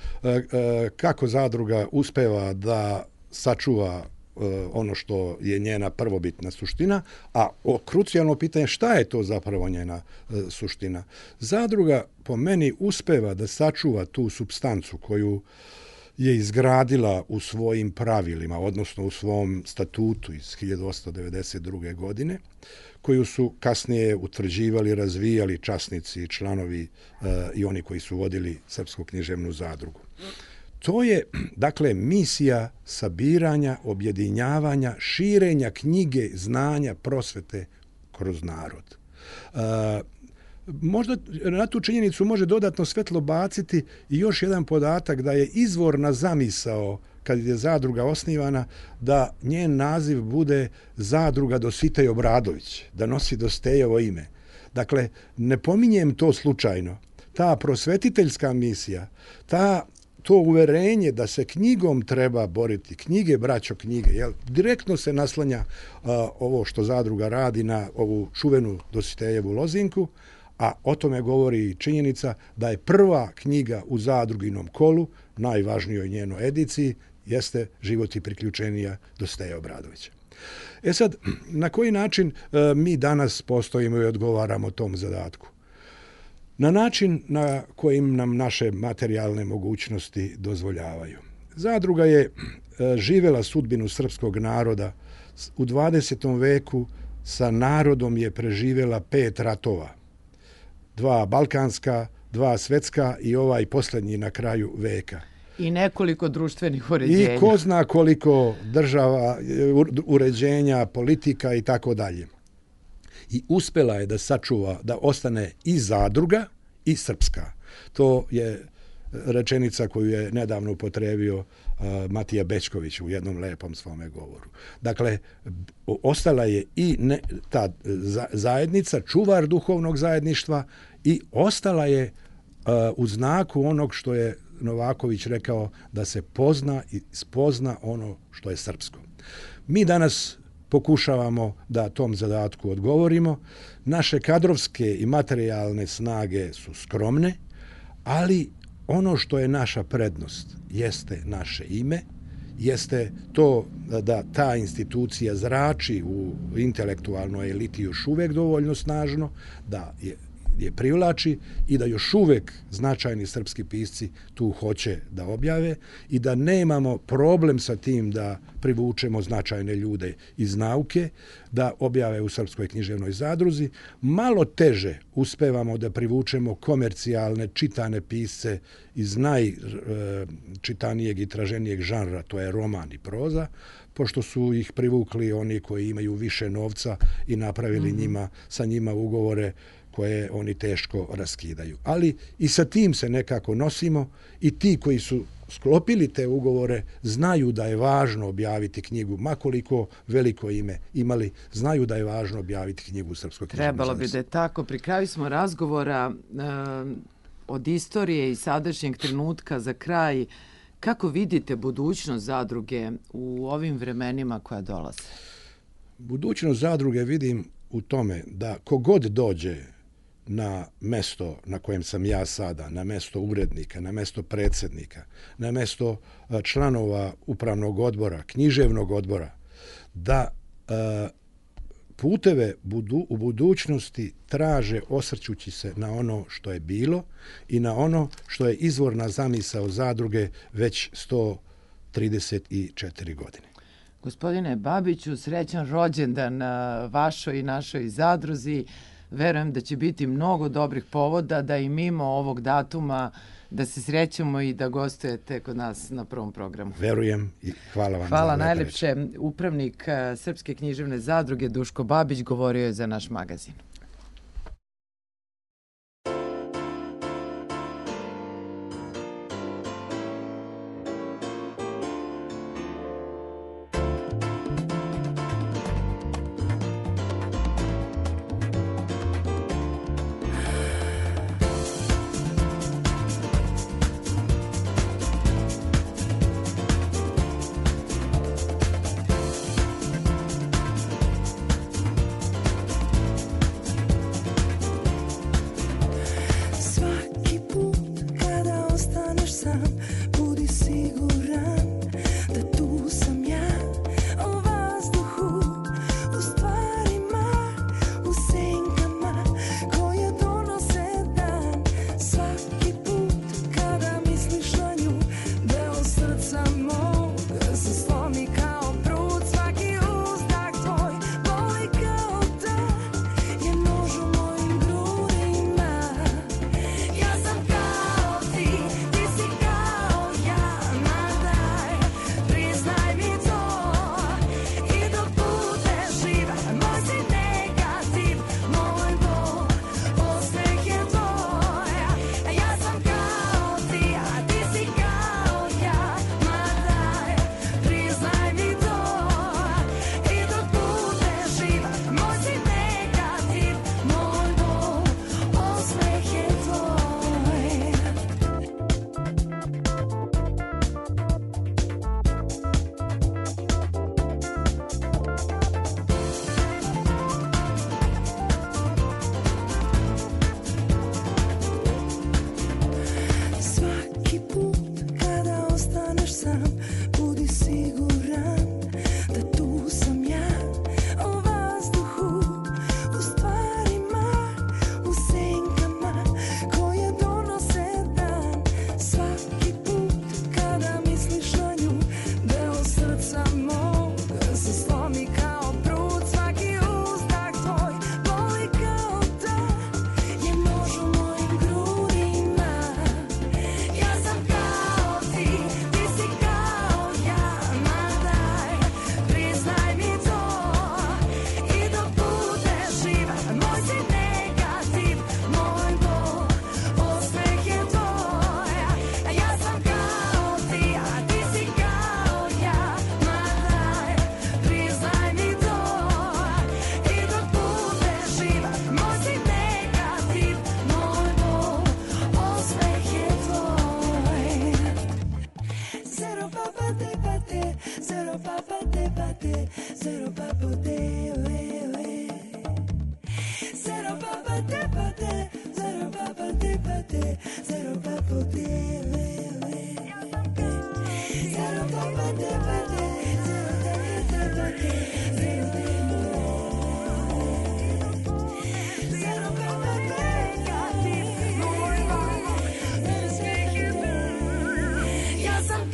[SPEAKER 7] kako zadruga uspeva da sačuva ono što je njena prvobitna suština, a o krucijalno pitanje šta je to zapravo njena e, suština. Zadruga po meni uspeva da sačuva tu supstancu koju je izgradila u svojim pravilima, odnosno u svom statutu iz hiljadu osamsto devedeset druge. godine, koju su kasnije utvrđivali, razvijali časnici, članovi e, i oni koji su vodili Srpsku književnu zadrugu. To je, dakle, misija sabiranja, objedinjavanja, širenja knjige, znanja, prosvete kroz narod. E, možda na tu činjenicu može dodatno svetlo baciti i još jedan podatak da je izvorna zamisao kad je zadruga osnivana, da njen naziv bude Zadruga Dositej Obradović, da nosi Dostejevo ime. Dakle, ne pominjem to slučajno. Ta prosvetiteljska misija, ta to uverenje da se knjigom treba boriti, knjige, braćo, knjige, jel, direktno se naslanja uh, ovo što zadruga radi na ovu čuvenu Dositejevu lozinku, a o tome govori i činjenica da je prva knjiga u zadruginom kolu, najvažnijoj njenoj ediciji, jeste Život i priključenija Dositeja Obradovića. E sad, na koji način uh, mi danas postojimo i odgovaramo tom zadatku? Na način na kojim nam naše materijalne mogućnosti dozvoljavaju. Zadruga je živjela sudbinu srpskog naroda. U dvadesetom veku sa narodom je preživjela pet ratova. Dva balkanska, dva svetska i ovaj posljednji na kraju veka.
[SPEAKER 3] I nekoliko društvenih uređenja.
[SPEAKER 7] I ko zna koliko država, uređenja, politika i tako dalje. I uspela je da sačuva, da ostane i zadruga i srpska. To je rečenica koju je nedavno upotrebio uh, Matija Bećković u jednom lepom svome govoru. Dakle, ostala je i ne, ta zajednica, čuvar duhovnog zajedništva i ostala je uh, u znaku onog što je Novaković rekao, da se pozna i spozna ono što je srpsko. Mi danas pokušavamo da tom zadatku odgovorimo. Naše kadrovske i materijalne snage su skromne, ali ono što je naša prednost jeste naše ime, jeste to da ta institucija zrači u intelektualnoj eliti još uvek dovoljno snažno, da je je privlači i da još uvek značajni srpski pisci tu hoće da objave i da nemamo problem sa tim da privučemo značajne ljude iz nauke, da objave u Srpskoj književnoj zadruzi. Malo teže uspevamo da privučemo komercijalne čitane pisce iz najčitanijeg i traženijeg žanra, to je roman i proza, pošto su ih privukli oni koji imaju više novca i napravili njima, sa njima ugovore koje oni teško raskidaju. Ali i sa tim se nekako nosimo i ti koji su sklopili te ugovore znaju da je važno objaviti knjigu, makoliko veliko ime imali, znaju da je važno objaviti knjigu u Srpskoj književnoj zadruzi.
[SPEAKER 3] Trebalo bi da je tako. Pri kraju smo razgovora e, od istorije i sadašnjeg trenutka za kraj. Kako vidite budućnost zadruge u ovim vremenima koja dolaze?
[SPEAKER 7] Budućnost zadruge vidim u tome da kogod dođe na mesto na kojem sam ja sada, na mesto urednika, na mesto predsjednika, na mesto članova upravnog odbora, književnog odbora, da e, puteve budu, u budućnosti traže osvrćući se na ono što je bilo i na ono što je izvorna zamisao zadruge već sto trideset četiri godine.
[SPEAKER 3] Gospodine Babiću, srećan rođendan vašoj i našoj zadruzi. Verujem da će biti mnogo dobrih povoda da i mimo ovog datuma da se srećemo i da gostujete kod nas na prvom programu.
[SPEAKER 7] Verujem i hvala vam.
[SPEAKER 3] Hvala najlepše. Upravnik Srpske književne zadruge Duško Babić govorio je za naš magazin.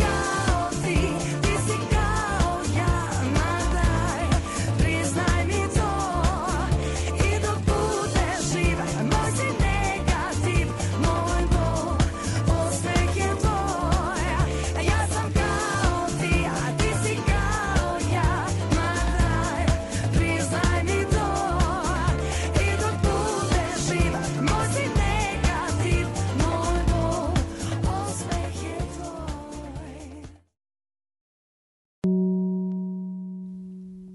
[SPEAKER 4] Priznaj mi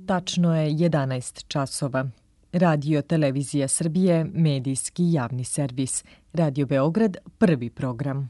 [SPEAKER 8] Tačno je jedanaest časova. Radio Televizija Srbije, medijski javni servis. Radio Beograd, prvi program.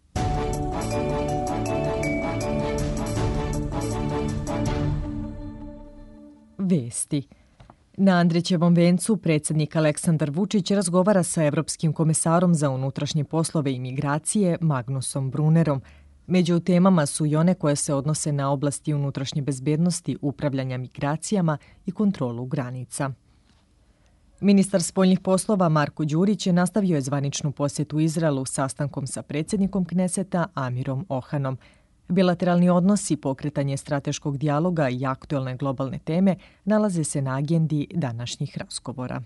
[SPEAKER 8] Vesti. Na Andrićevom vencu predsjednik Aleksandar Vučić razgovara sa Evropskim komesarom za unutrašnje poslove i migracije Magnusom Brunerom. Među temama su i one koje se odnose na oblasti unutrašnje bezbednosti, upravljanja migracijama i kontrolu granica. Ministar spoljnih poslova Marko Đurić je nastavio je zvaničnu posjetu Izraelu sastankom sa predsjednikom Kneseta Amirom Ohanom. Bilateralni odnosi, pokretanje strateškog dijaloga i aktuelne globalne teme nalaze se na agendi današnjih razgovora.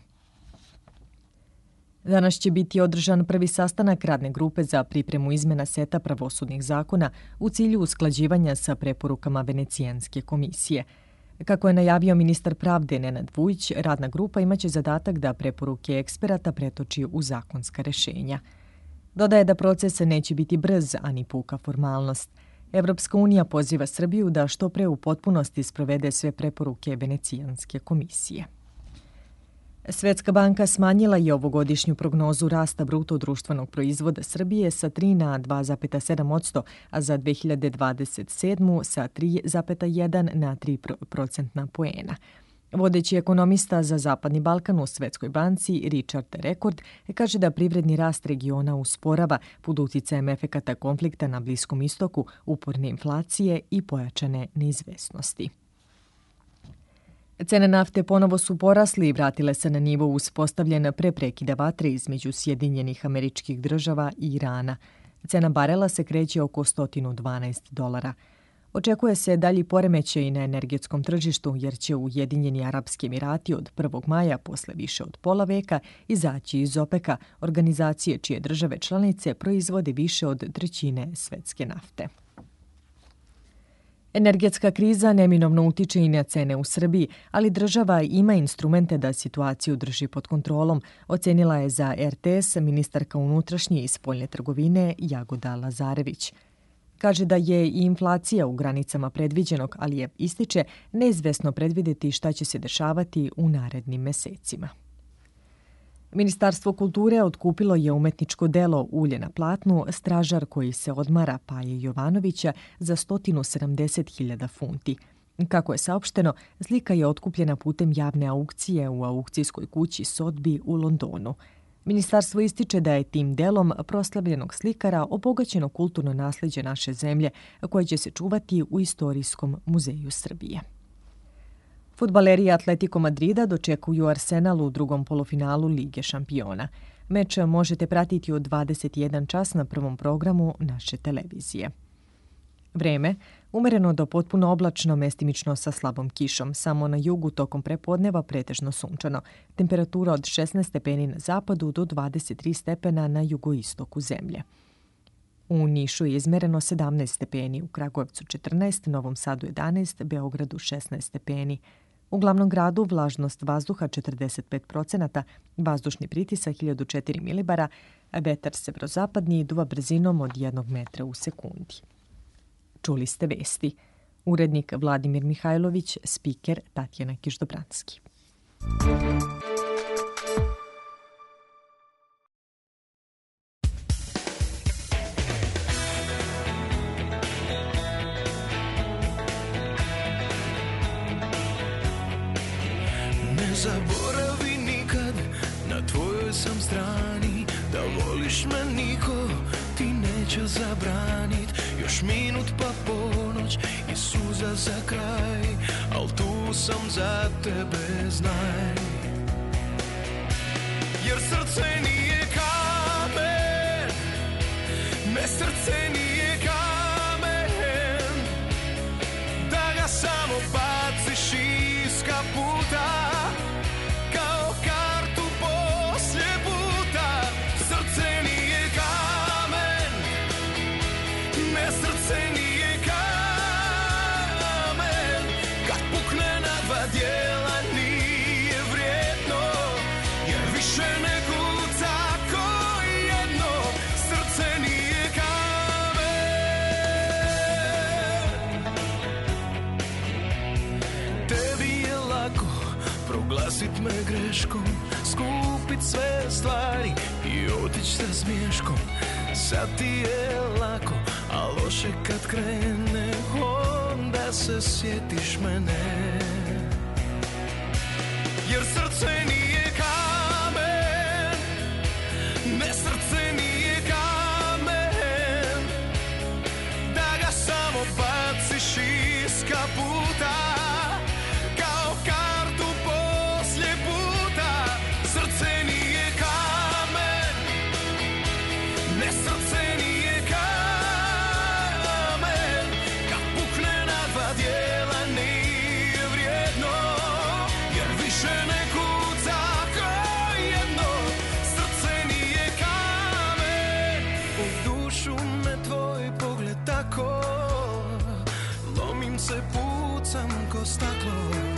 [SPEAKER 8] Danas će biti održan prvi sastanak radne grupe za pripremu izmena seta pravosudnih zakona u cilju usklađivanja sa preporukama Venecijanske komisije. Kako je najavio ministar pravde Nenad Vujić, radna grupa imaće zadatak da preporuke eksperata pretoči u zakonska rešenja. Dodaje da proces neće biti brz, ani puka formalnost. Evropska unija poziva Srbiju da što pre u potpunosti sprovede sve preporuke Venecijanske komisije. Svetska banka smanjila je ovogodišnju prognozu rasta bruto društvenog proizvoda Srbije sa tri na dva zarez sedam posto, a za dve hiljade dvadeset sedmu sa tri zarez jedan na tri procentna poena. Vodeći ekonomista za Zapadni Balkan u Svetskoj banci Richard Rekord kaže da privredni rast regiona usporava pod uticajem efekata konflikta na Bliskom istoku, uporne inflacije i pojačane neizvesnosti. Cene nafte ponovo su porasli i vratile se na nivo uspostavljen pre prekida vatre između Sjedinjenih Američkih Država i Irana. Cena barela se kreće oko sto dvanaest dolara. Očekuje se dalji poremećaj na energetskom tržištu jer će Ujedinjeni Arapski Emirati od prvog maja posle više od pola veka izaći iz OPEC-a, organizacije čije države članice proizvode više od trećine svetske nafte. Energetska kriza neminovno utiče i na cene u Srbiji, ali država ima instrumente da situaciju drži pod kontrolom, ocenila je za er te es ministarka unutrašnje i spoljne trgovine Jagoda Lazarević. Kaže da je i inflacija u granicama predviđenog, ali je, ističe, neizvesno predvideti šta će se dešavati u narednim mesecima. Ministarstvo kulture otkupilo je umetničko delo Ulje na platnu Stražar koji se odmara Paje Jovanovića za sto sedamdeset hiljada funti. Kako je saopšteno, slika je otkupljena putem javne aukcije u aukcijskoj kući Sotbi u Londonu. Ministarstvo ističe da je tim delom proslavljenog slikara obogaćeno kulturno nasleđe naše zemlje koje će se čuvati u Istorijskom muzeju Srbije. Fudbaleri Atletico Madrida dočekuju Arsenal u drugom polufinalu Lige šampiona. Meč možete pratiti od dvadeset jedan čas na prvom programu naše televizije. Vreme, umereno do potpuno oblačno, mestimično sa slabom kišom. Samo na jugu tokom prepodneva pretežno sunčano. Temperatura od šesnaest stepeni na zapadu do dvadeset tri stepena na jugoistoku zemlje. U Nišu je izmereno sedamnaest stepeni, u Kragujevcu četrnaest, Novom Sadu jedanaest, Beogradu šesnaest stepeni. U glavnom gradu vlažnost vazduha četrdeset pet procenata, vazdušni pritisak hiljadu četiri milibara, a vetar severozapadni duva brzinom od jednog metra u sekundi. Čuli ste vesti. Urednik Vladimir Mihajlović, spiker Tatjana Kiždobranski.
[SPEAKER 9] Ne zaboravi nikad, na tvojoj sam strani, da voliš me niko ti neće zabranit. Još minut pa ponoć i suza za kraj, al tu sam za tebe, znaj. Jer srce nije kamen, ne srce nije kamen, da ga samo baciš iz kaputa, kao kartu poslije puta. Srce nije kamen, ne srce nije kamen, kad pukne na dva dijela nije vrijedno, jer više ne kuca ko jedno. Srce nije kamen, tebi je proglasit me greškom, skupit sve stvari i otić sa smiješkom. Sad ti je lako, a loše kad krene, onda se sjetiš mene. Jer srce nije kamen, ne srce nije kamen, da ga samo baciš iz kaputa, kao kartu poslije puta. Srce nije kamen, ne srce nije kamen, kad pukne na dva dijela nije vrijedno, jer više ne kuca kao jedno. Srce nije kamen, u dušu me tvoj pogled tako, lomim se, pucam ko staklo.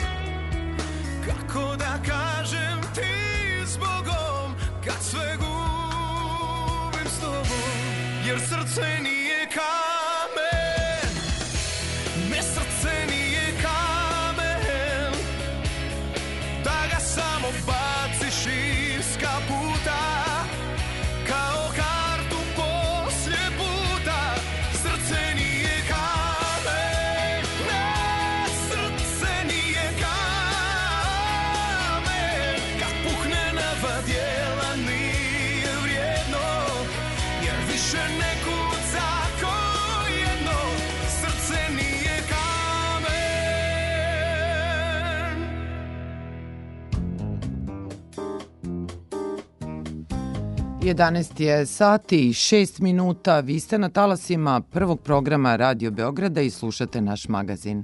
[SPEAKER 9] Kako da kažem ti zbogom, kad sve gubim s tobom. Jer srce nije kamen, ne srce nije kamen, da ga samo baciš iz kaputa, kao kartu poslije puta. Srce nije kamen, ne, srce nije kamen, kad pukne na dva dijela nije vrijedno, jer više ne kuca ko jedno. Srce nije kamen.
[SPEAKER 3] jedanaest je sati i šest minuta. Vi ste na talasima prvog programa Radio Beograda i slušate naš magazin.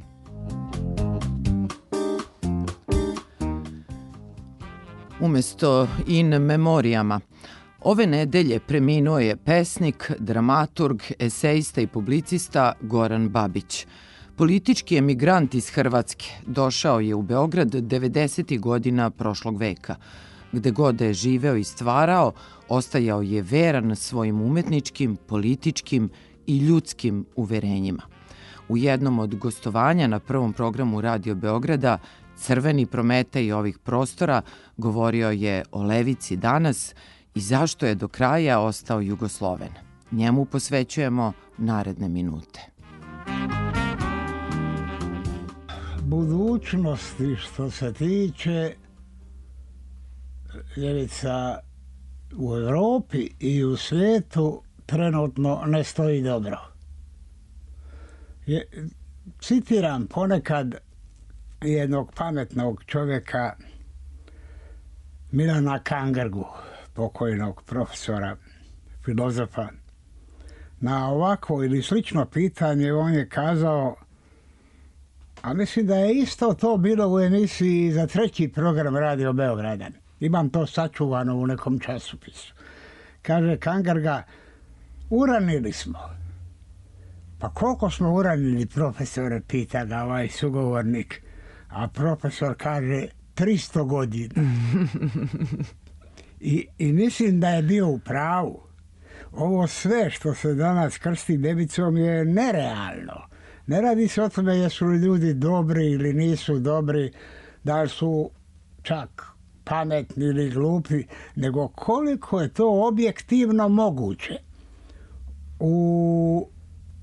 [SPEAKER 3] Umesto in memorijama, ove nedelje preminuo je pesnik, dramaturg, esejista i publicista Goran Babić. Politički emigrant iz Hrvatske došao je u Beograd devedesetih godina prošlog veka. Gde god je živeo i stvarao, ostajao je veran svojim umetničkim, političkim i ljudskim uverenjima. U jednom od gostovanja na prvom programu Radio Beograda, Crveni Prometej ovih prostora, govorio je o levici danas i zašto je do kraja ostao Jugosloven. Njemu posvećujemo naredne minute.
[SPEAKER 10] Budućnosti što se tiče, ljevica u Europi i u svijetu trenutno ne stoji dobro. Je, citiram ponekad jednog pametnog čovjeka, Milana Kangargu, pokojnog profesora, filozofa. Na ovako ili slično pitanje on je kazao, a mislim da je isto to bilo u emisiji za treći program Radio Beograda. Imam to sačuvano u nekom časopisu. Kaže Kangarga, uranili smo. Pa koliko smo uranili, profesore, pita ga ovaj sugovornik. A profesor kaže, tristo godina. I, I mislim da je bio u pravu. Ovo sve što se danas krsti bebicom je nerealno. Ne radi se o tome jesu li ljudi dobri ili nisu dobri, da li su čak pametni ili glupi, nego koliko je to objektivno moguće. U,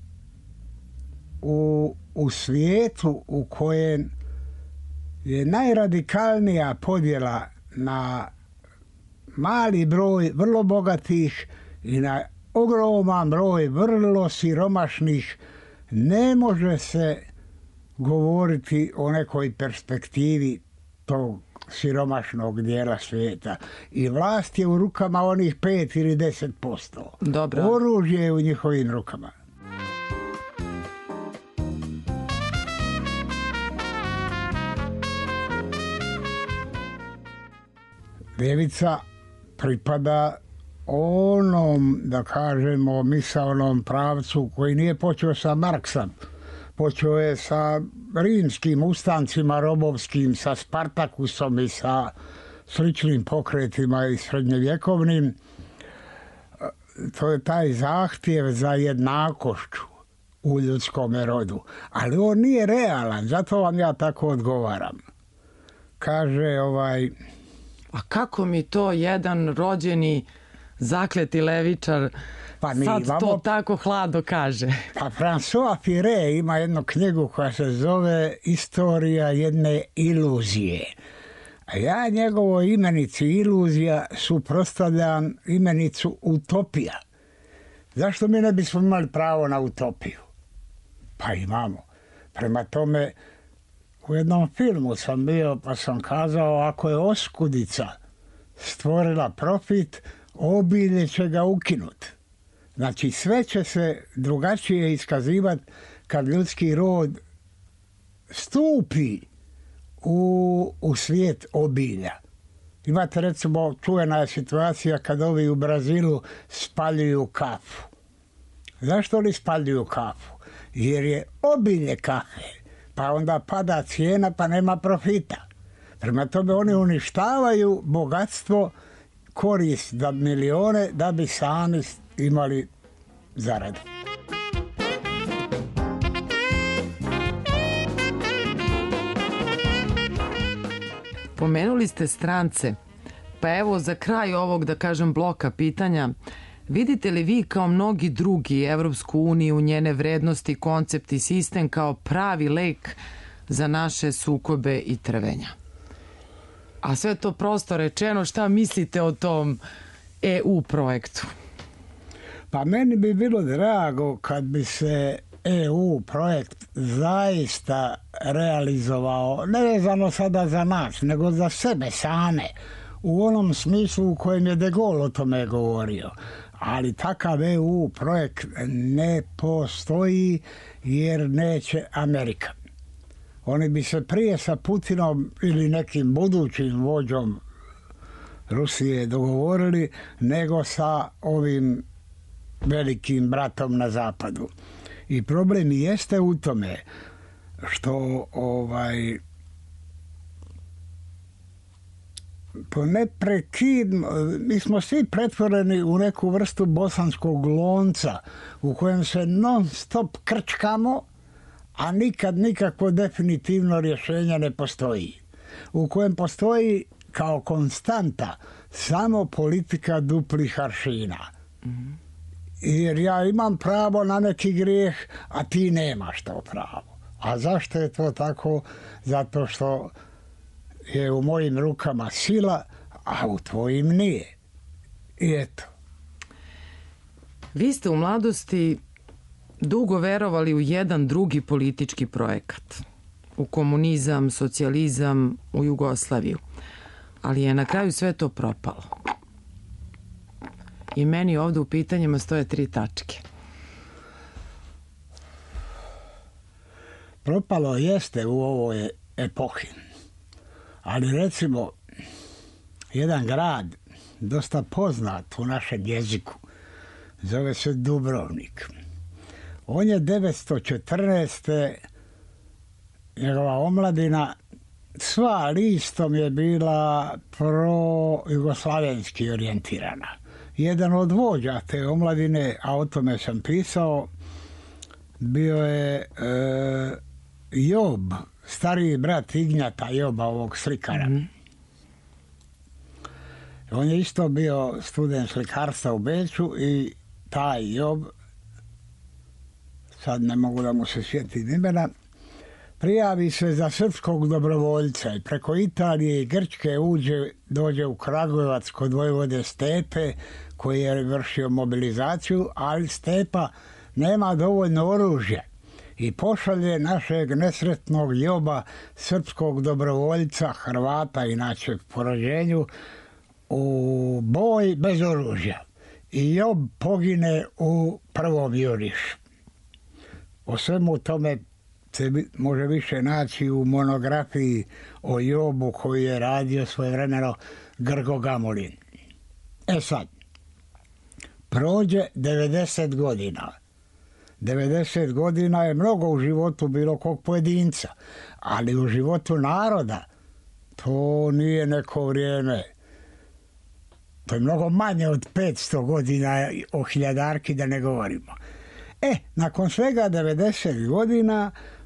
[SPEAKER 10] u, u svijetu u kojem je najradikalnija podjela na mali broj vrlo bogatih i na ogroman broj vrlo siromašnih, ne može se govoriti o nekoj perspektivi tog siromašnog dijela svijeta. I vlast je u rukama onih pet ili deset posto.
[SPEAKER 3] Dobro.
[SPEAKER 10] Oružje je u njihovim rukama. Ljevica pripada onom, da kažemo, misaonom pravcu koji nije počeo sa Marksom. Počeo je sa rimskim ustancima robovskim, sa Spartakusom i sa sličnim pokretima i srednjevjekovnim. To je taj zahtjev za jednakošću u ljudskom rodu. Ali on nije realan, zato vam ja tako odgovaram. kaže ovaj...
[SPEAKER 3] A kako mi to jedan rođeni zakleti levičar
[SPEAKER 10] pa mi
[SPEAKER 3] sad
[SPEAKER 10] imamo,
[SPEAKER 3] to tako hladno kaže?
[SPEAKER 10] Pa François Furet ima jednu knjigu koja se zove Istorija jedne iluzije. A ja njegovo imenici iluzija suprotstavljam imenicu utopija. Zašto mi ne bismo imali pravo na utopiju? Pa imamo. Prema tome, u jednom filmu sam bio pa sam kazao, ako je oskudica stvorila profit, obilje će ga ukinuti. Znači sve će se drugačije iskazivati kad ljudski rod stupi u, u svijet obilja. Imate recimo, čuvena je situacija kad ovi u Brazilu spaljuju kafu. Zašto oni spaljuju kafu? Jer je obilje kafe, pa onda pada cijena pa nema profita. Prema tome oni uništavaju bogatstvo, korist da milione da bi sami imali zaradu.
[SPEAKER 3] Pomenuli ste strance, pa evo za kraj ovog, da kažem, bloka pitanja, vidite li vi kao mnogi drugi Evropsku uniju, njene vrednosti, koncept i sistem kao pravi lek za naše sukobe i trvenja? A sve to prosto rečeno, šta mislite o tom E U projektu?
[SPEAKER 10] Pa meni bi bilo drago kad bi se E U projekt zaista realizovao, ne vezano sada za nas, nego za sebe same, u onom smislu u kojem je De Gaulle o tome govorio. Ali takav E U projekt ne postoji jer neće Amerika. Oni bi se prije sa Putinom ili nekim budućim vođom Rusije dogovorili nego sa ovim velikim bratom na zapadu. I problem jeste u tome što ovaj po neprekidno, mi smo svi pretvoreni u neku vrstu bosanskog lonca u kojem se non stop krčkamo, a nikad nikakvo definitivno rješenje ne postoji. U kojem postoji kao konstanta samo politika duplih aršina. Mm-hmm. Jer ja imam pravo na neki grijeh, a ti nemaš to pravo. A zašto je to tako? Zato što je u mojim rukama sila, a u tvojim nije. I eto.
[SPEAKER 3] Vi ste u mladosti dugo verovali u jedan drugi politički projekat. U komunizam, socijalizam, u Jugoslaviju. Ali je na kraju sve to propalo. I meni ovdje u pitanjima stoje tri tačke.
[SPEAKER 10] Propalo jeste u ovoj epohi. Ali recimo, jedan grad dosta poznat u našem jeziku zove se Dubrovnik. On je devetsto četrnaeste. njegova omladina sva listom je bila pro-jugoslavenski orijentirana. Jedan od vođa te omladine, a o tome sam pisao, bio je e, Job, stariji brat Ignjata Joba, ovog slikara. Mm-hmm. On je isto bio student slikarstva u Beču i taj Job, sad ne mogu da mu se sjetim imena, prijavi se za srpskog dobrovoljca i preko Italije i Grčke uđe, dođe u Kragujevac kod vojvode Stepe koji je vršio mobilizaciju, ali Stepa nema dovoljno oružja i pošalje našeg nesretnog Joba, srpskog dobrovoljca, Hrvata inače po rođenju, u boj bez oružja. I Job pogine u prvom jurišu. O svemu tome se može više naći u monografiji o Jobu koji je radio svojevremeno Grgo Gamulin. E sad, prođe devedeset godina. devedeset godina je mnogo u životu bilo kog pojedinca, ali u životu naroda to nije neko vrijeme. To je mnogo manje od petsto godina, o hiljadarki da ne govorimo. E, nakon svega devedeset godina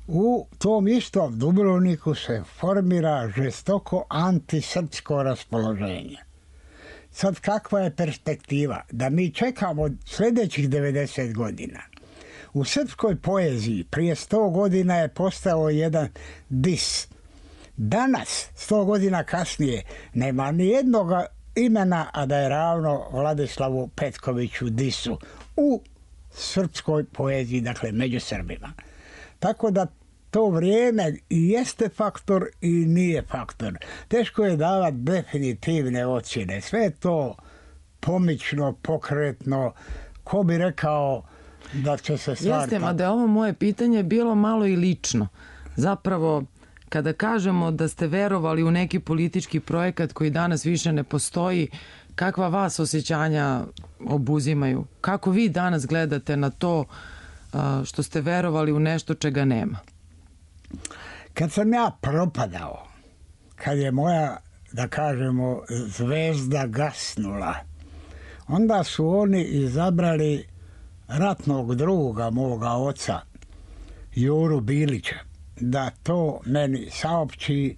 [SPEAKER 10] u tom istom Dubrovniku se formira žestoko antisrpsko raspoloženje. Sad kakva je perspektiva? Da mi čekamo sljedećih devedeset godina. U srpskoj poeziji prije sto godina je postao jedan dis. Danas, sto godina kasnije, nema ni jednog imena, a da je ravno Vladislavu Petkoviću disu u srpskoj poeziji, dakle među Srbima. Tako da to vrijeme i jeste faktor i nije faktor. Teško je davati definitivne ocjene. Sve je to pomično, pokretno. Ko bi rekao da će se stvar...
[SPEAKER 3] Jeste, ma da je ovo moje pitanje bilo malo i lično. Zapravo, kada kažemo da ste verovali u neki politički projekat koji danas više ne postoji, kakva vas osjećanja obuzimaju? Kako vi danas gledate na to što ste verovali u nešto čega nema?
[SPEAKER 10] Kad sam ja propadao, kad je moja, da kažemo, zvezda gasnula, onda su oni izabrali ratnog druga moga oca, Juru Bilića, da to meni saopći,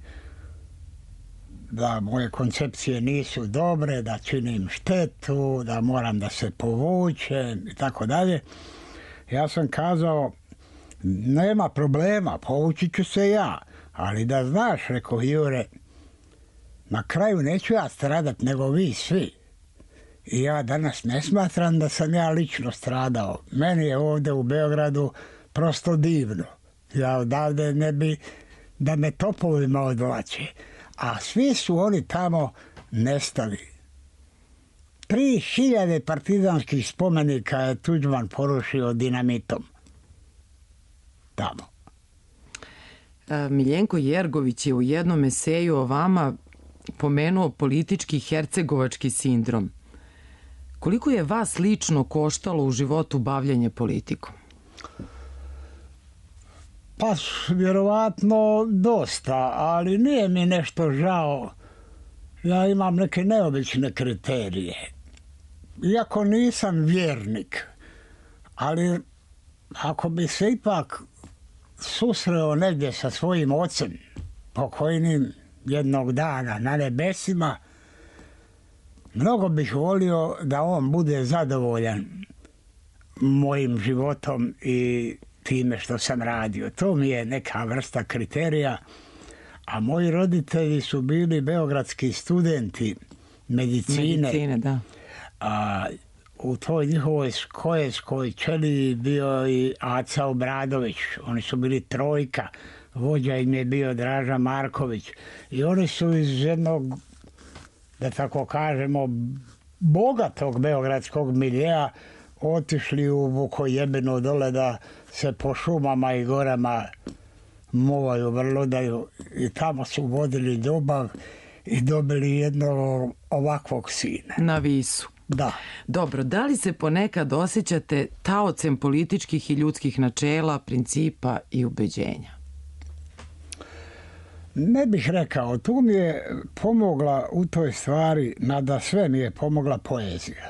[SPEAKER 10] da moje koncepcije nisu dobre, da činim štetu, da moram da se povučem i tako dalje. Ja sam kazao, nema problema, povući ću se ja, ali da znaš, rekao Jure, na kraju neću ja stradat, nego vi svi. I ja danas ne smatram da sam ja lično stradao. Meni je ovdje u Beogradu prosto divno. Ja odavde ne bi da me topovima odvlače. A svi su oni tamo nestali. Tri hiljade partizanskih spomenika je Tuđman porušio dinamitom. Tamo.
[SPEAKER 3] Miljenko Jergović je u jednom eseju o vama pomenuo politički hercegovački sindrom. Koliko je vas lično koštalo u životu bavljanje politikom?
[SPEAKER 10] Pa, vjerovatno dosta, ali nije mi nešto žao. Ja imam neke neobične kriterije. Iako nisam vjernik, ali ako bi se ipak susreo negdje sa svojim ocem, pokojnim jednog dana na nebesima, mnogo bih volio da on bude zadovoljan mojim životom i time što sam radio. To mi je neka vrsta kriterija, a moji roditelji su bili beogradski studenti medicine.
[SPEAKER 3] Medicine, da.
[SPEAKER 10] A u toj njihovoj skojeskoj ćeliji bio i Aca Obradović. Oni su bili trojka. Vođa im je bio Draža Marković. I oni su iz jednog, da tako kažemo, bogatog beogradskog miljeja otišli u Vukojebinu dole da se po šumama i gorama muvaju, vrludaju. I tamo su vodili ljubav i dobili jednog ovakvog sina.
[SPEAKER 3] Na Visu.
[SPEAKER 10] Da.
[SPEAKER 3] Dobro, da li se ponekad osjećate taocem političkih i ljudskih načela, principa i ubeđenja?
[SPEAKER 10] Ne bih rekao. Tu mi je pomogla u toj stvari, nada sve mi je pomogla poezija.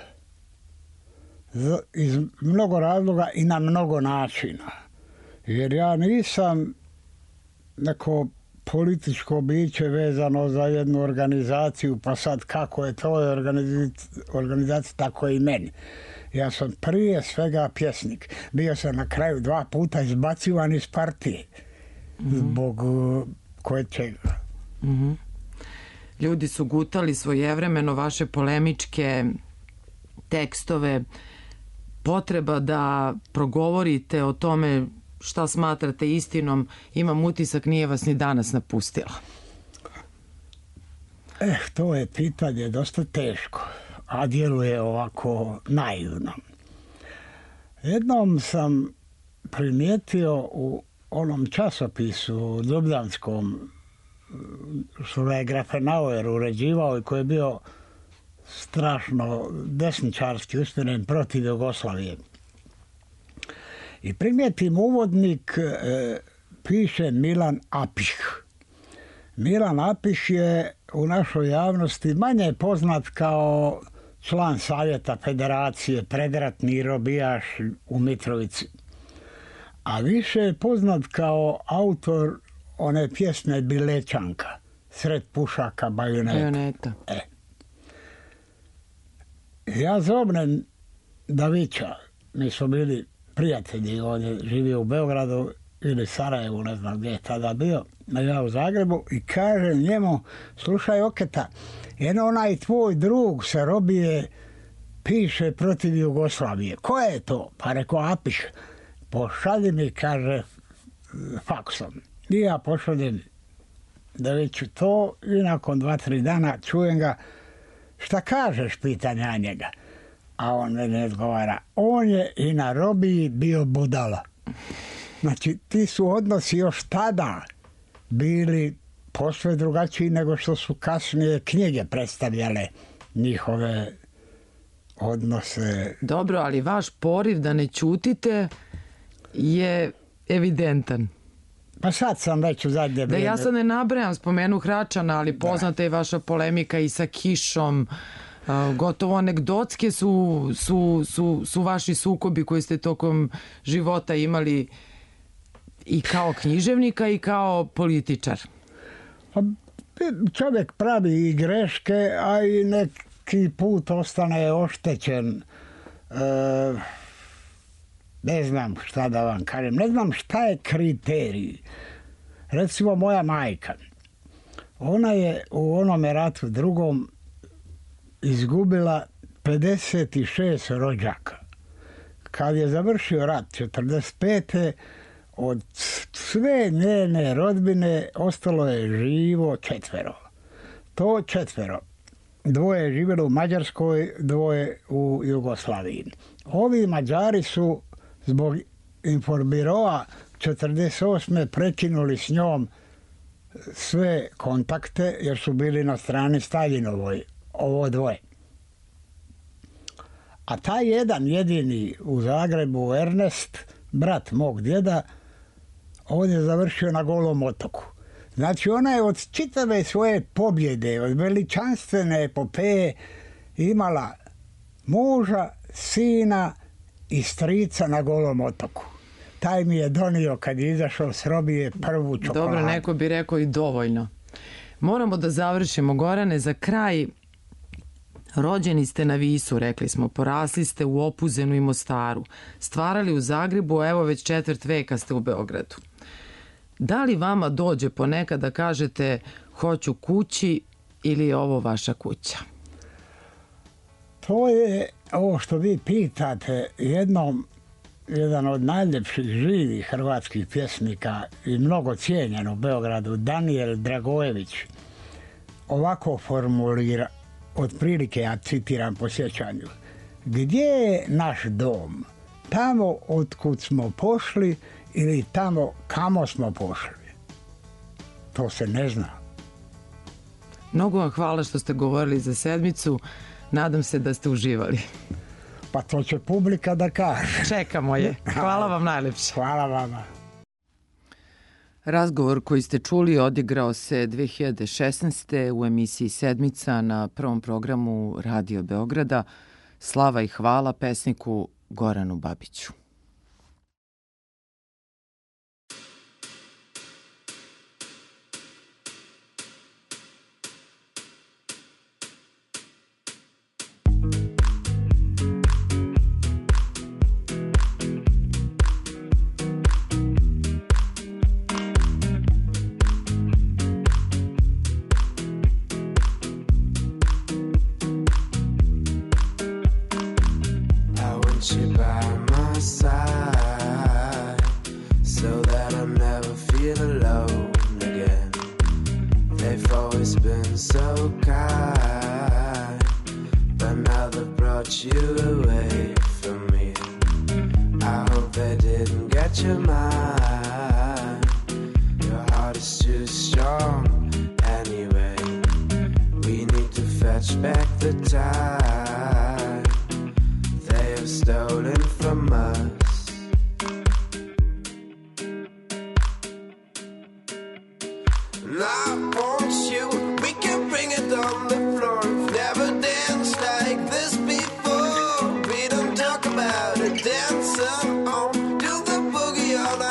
[SPEAKER 10] Iz mnogo razloga i na mnogo načina. Jer ja nisam neko političko biće vezano za jednu organizaciju, pa sad kako je toj organizaciji, tako je i meni. Ja sam prije svega pjesnik. Bio sam na kraju dva puta izbacivan iz partije. Mm-hmm. Zbog koje čega.
[SPEAKER 3] Mm-hmm. Ljudi su gutali svojevremeno vaše polemičke tekstove. Potreba da progovorite o tome šta smatrate istinom, imam utisak, nije vas ni danas napustila.
[SPEAKER 10] Eh, to je pitanje dosta teško, a djeluje ovako naivno. Jednom sam primijetio u onom časopisu ljubljanskom, što je Grafenauer uređivao i koji je bio strašno desničarski usmjeren protiv Jugoslavije. I primijetim uvodnik, e, piše Milan Apih. Milan Apih je u našoj javnosti manje poznat kao član Savjeta Federacije, predratni robijaš u Mitrovici. a više je poznat kao autor one pjesme Bilećanka, Sred pušaka bajoneta.
[SPEAKER 3] Bajoneta.
[SPEAKER 10] E. Ja zovnem Davića, mi smo bili prijatelji, on je živio u Beogradu ili Sarajevu, ne znam gdje je tada bio, ja u Zagrebu, i kažem njemu, slušaj Oketa, jedno onaj tvoj drug se robije, piše protiv Jugoslavije. Ko je to? Pa rekao Apiš. Pošalji mi, kaže, faksom. I ja pošaljem Daviću to i nakon dva, tri dana čujem ga, šta kažeš, pitanje na njega. A on ne odgovara, on je i na robiji bio budala. Znači, ti su odnosi još tada bili posve drugačiji nego što su kasnije knjige predstavljale njihove odnose.
[SPEAKER 3] Dobro, ali vaš poriv da ne ćutite je evidentan.
[SPEAKER 10] Pa sad sam već u zadnje vrijeme.
[SPEAKER 3] Da ja sad ne nabrajam, spomenu Hračana, ali poznata je vaša polemika i sa Kišom. Uh, gotovo anegdotske su, su, su, su vaši sukobi koji ste tokom života imali i kao književnika i kao političar.
[SPEAKER 10] Pa, čovjek pravi i greške, a i neki put ostane oštećen. E, ne znam šta da vam kažem. Ne znam šta je kriterij. Recimo moja majka. Ona je u onome ratu drugom izgubila pedeset šest rođaka. Kad je završio rat četrdeset pete od sve njene rodbine ostalo je živo četvero. To četvero. Dvoje je živjelo u Mađarskoj, dvoje u Jugoslaviji. Ovi Mađari su zbog informbiroa četrdeset osme prekinuli s njom sve kontakte jer su bili na strani Staljinovoj, ovo dvoje. A taj jedan jedini u Zagrebu, Ernest, brat mog djeda, on je završio na Golom otoku. Znači ona je od čitave svoje pobjede, od veličanstvene epopeje imala muža, sina i strica na Golom otoku. Taj mi je donio kad je izašao s robije prvu čokoladu.
[SPEAKER 3] Dobro, neko bi rekao i dovoljno. Moramo da završimo, Gorane, za kraj. Rođeni ste na Visu, rekli smo, porasli ste u Opuzenu i Mostaru, stvarali u Zagrebu, a evo već četvrt veka ste u Beogradu. Da li vama dođe ponekad da kažete hoću kući ili je ovo vaša kuća?
[SPEAKER 10] To je, ovo što vi pitate, jednom, jedan od najljepših živih hrvatskih pjesnika i mnogo cijenjen u Beogradu, Danijel Dragojević, ovako formulira, otprilike ja citiram po sjećanju. Gdje je naš dom? Tamo otkud smo pošli ili tamo kamo smo pošli? To se ne zna.
[SPEAKER 3] Mnogo vam hvala što ste govorili za sedmicu. Nadam se da ste uživali.
[SPEAKER 10] Pa to će publika da kaže.
[SPEAKER 3] Čekamo je. Hvala vam najlepše.
[SPEAKER 10] Hvala vama.
[SPEAKER 3] Razgovor koji ste čuli odigrao se dve hiljade šesnaeste. u emisiji Sedmica na prvom programu Radio Beograda. Slava i hvala pesniku Goranu Babiću.
[SPEAKER 9] Dancing on, do the boogie all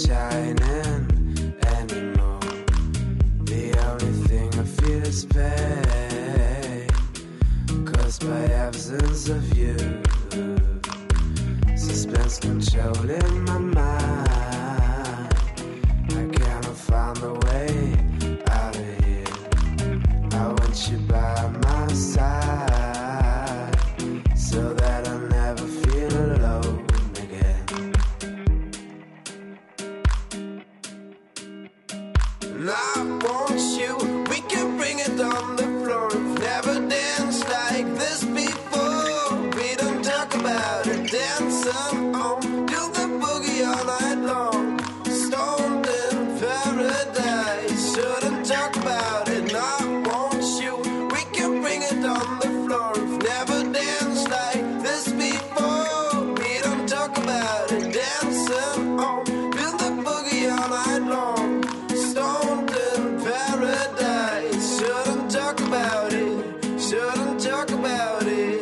[SPEAKER 11] shining anymore. The only thing I feel is pain, caused by absence of you. Suspense controlling my mind. I cannot find a way out of here. I want you by my side, so that I never feel alone again. And I want you, we can bring it on the floor. We've never danced like this before. We don't talk about it, dance on, do the boogie all night long. Stoned in paradise, shouldn't talk about it. And I want you, we can bring it on the floor. We've never danced like this before. We don't talk about it, dancing on, do the boogie all night long. Stoned in paradise, shouldn't talk about it, shouldn't talk about it.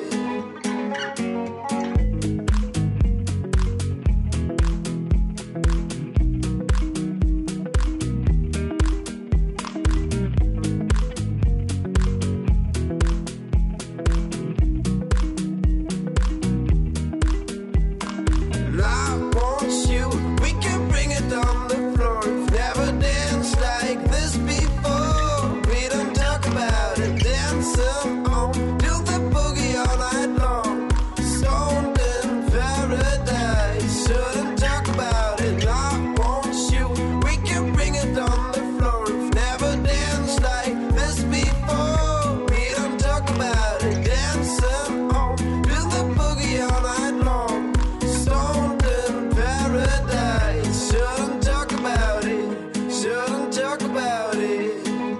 [SPEAKER 11] And I want you, we can bring it on the floor. We've never danced like this before. We don't talk about it, dancing on, do the boogie all night long. Stoned in paradise, shouldn't talk about it. And I want you, we can bring it on the floor. We've never danced like this before. We don't talk about it, dancing on, do the boogie all night long. Stoned in paradise, shouldn't talk about it, shouldn't talk about it.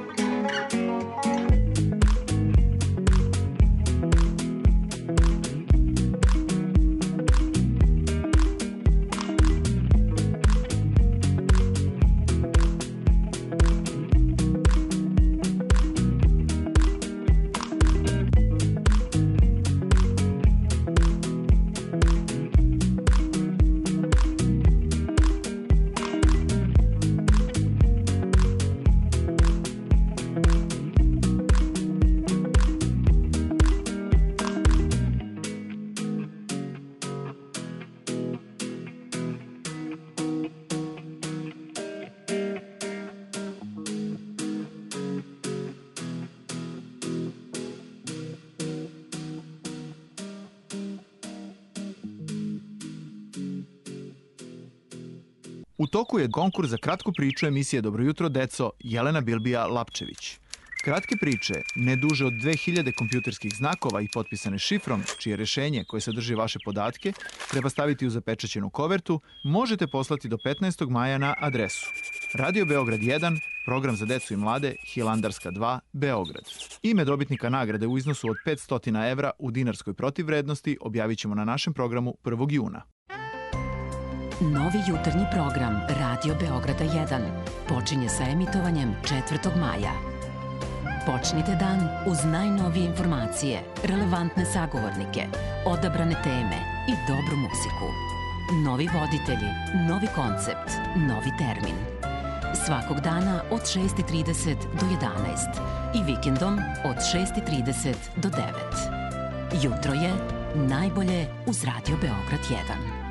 [SPEAKER 12] U toku je konkurs za kratku priču emisije Dobro jutro, deco, Jelena Bilbija-Lapčević. Kratke priče, ne duže od dve hiljade kompjuterskih znakova i potpisane šifrom, čije rešenje koje sadrži vaše podatke treba staviti u zapečaćenu kovertu, možete poslati do petnaestog maja na adresu Radio Beograd jedan, program za decu i mlade, Hilandarska dva, Beograd. Ime dobitnika nagrade u iznosu od petsto evra u dinarskoj protivvrednosti objavit ćemo na našem programu prvog juna.
[SPEAKER 5] Novi jutarnji program Radio Beograda jedan počinje sa emitovanjem četvrtog maja. Počnite dan uz najnovije informacije, relevantne sagovornike, odabrane teme i dobru muziku. Novi voditelji, novi koncept, novi termin. Svakog dana od šest i trideset do jedanaest i vikendom od šest i trideset do devet. Jutro je najbolje uz Radio Beograd jedan.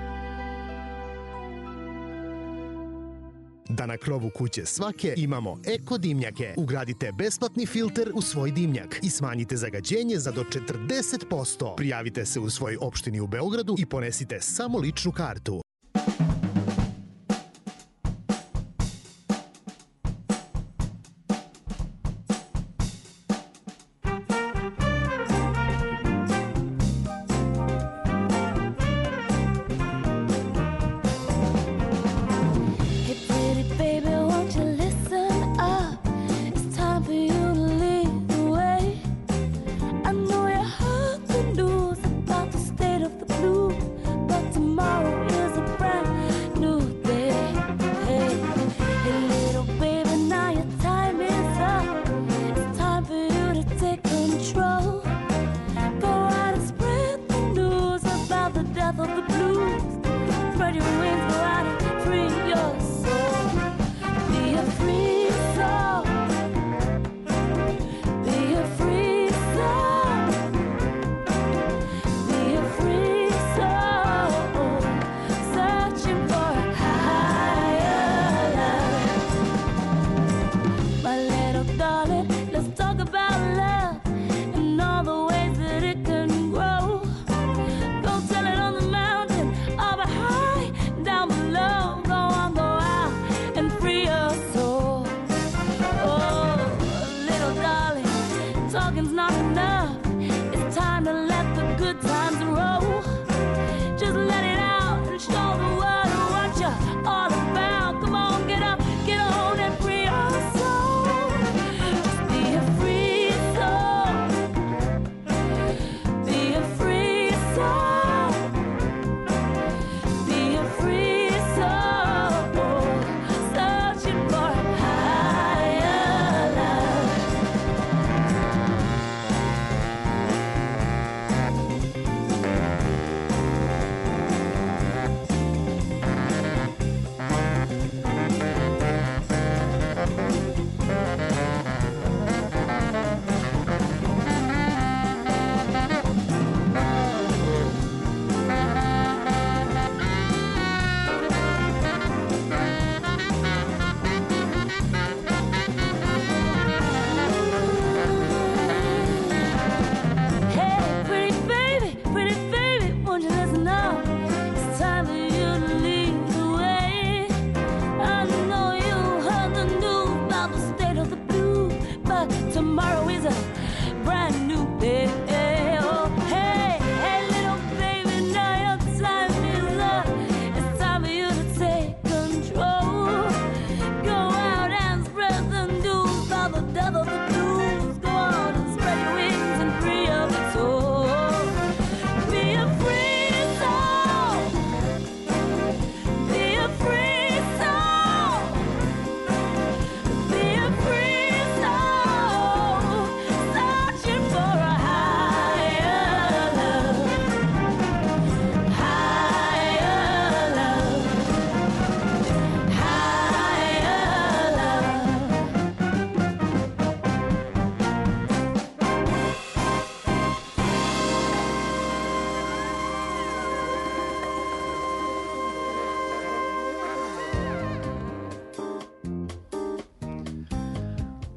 [SPEAKER 13] Da na krovu kuće svake imamo eko dimnjake. Ugradite besplatni filter u svoj dimnjak i smanjite zagađenje za do četrdeset posto. Prijavite se u svojoj opštini u Beogradu i ponesite samo ličnu kartu.
[SPEAKER 4] Tomorrow is a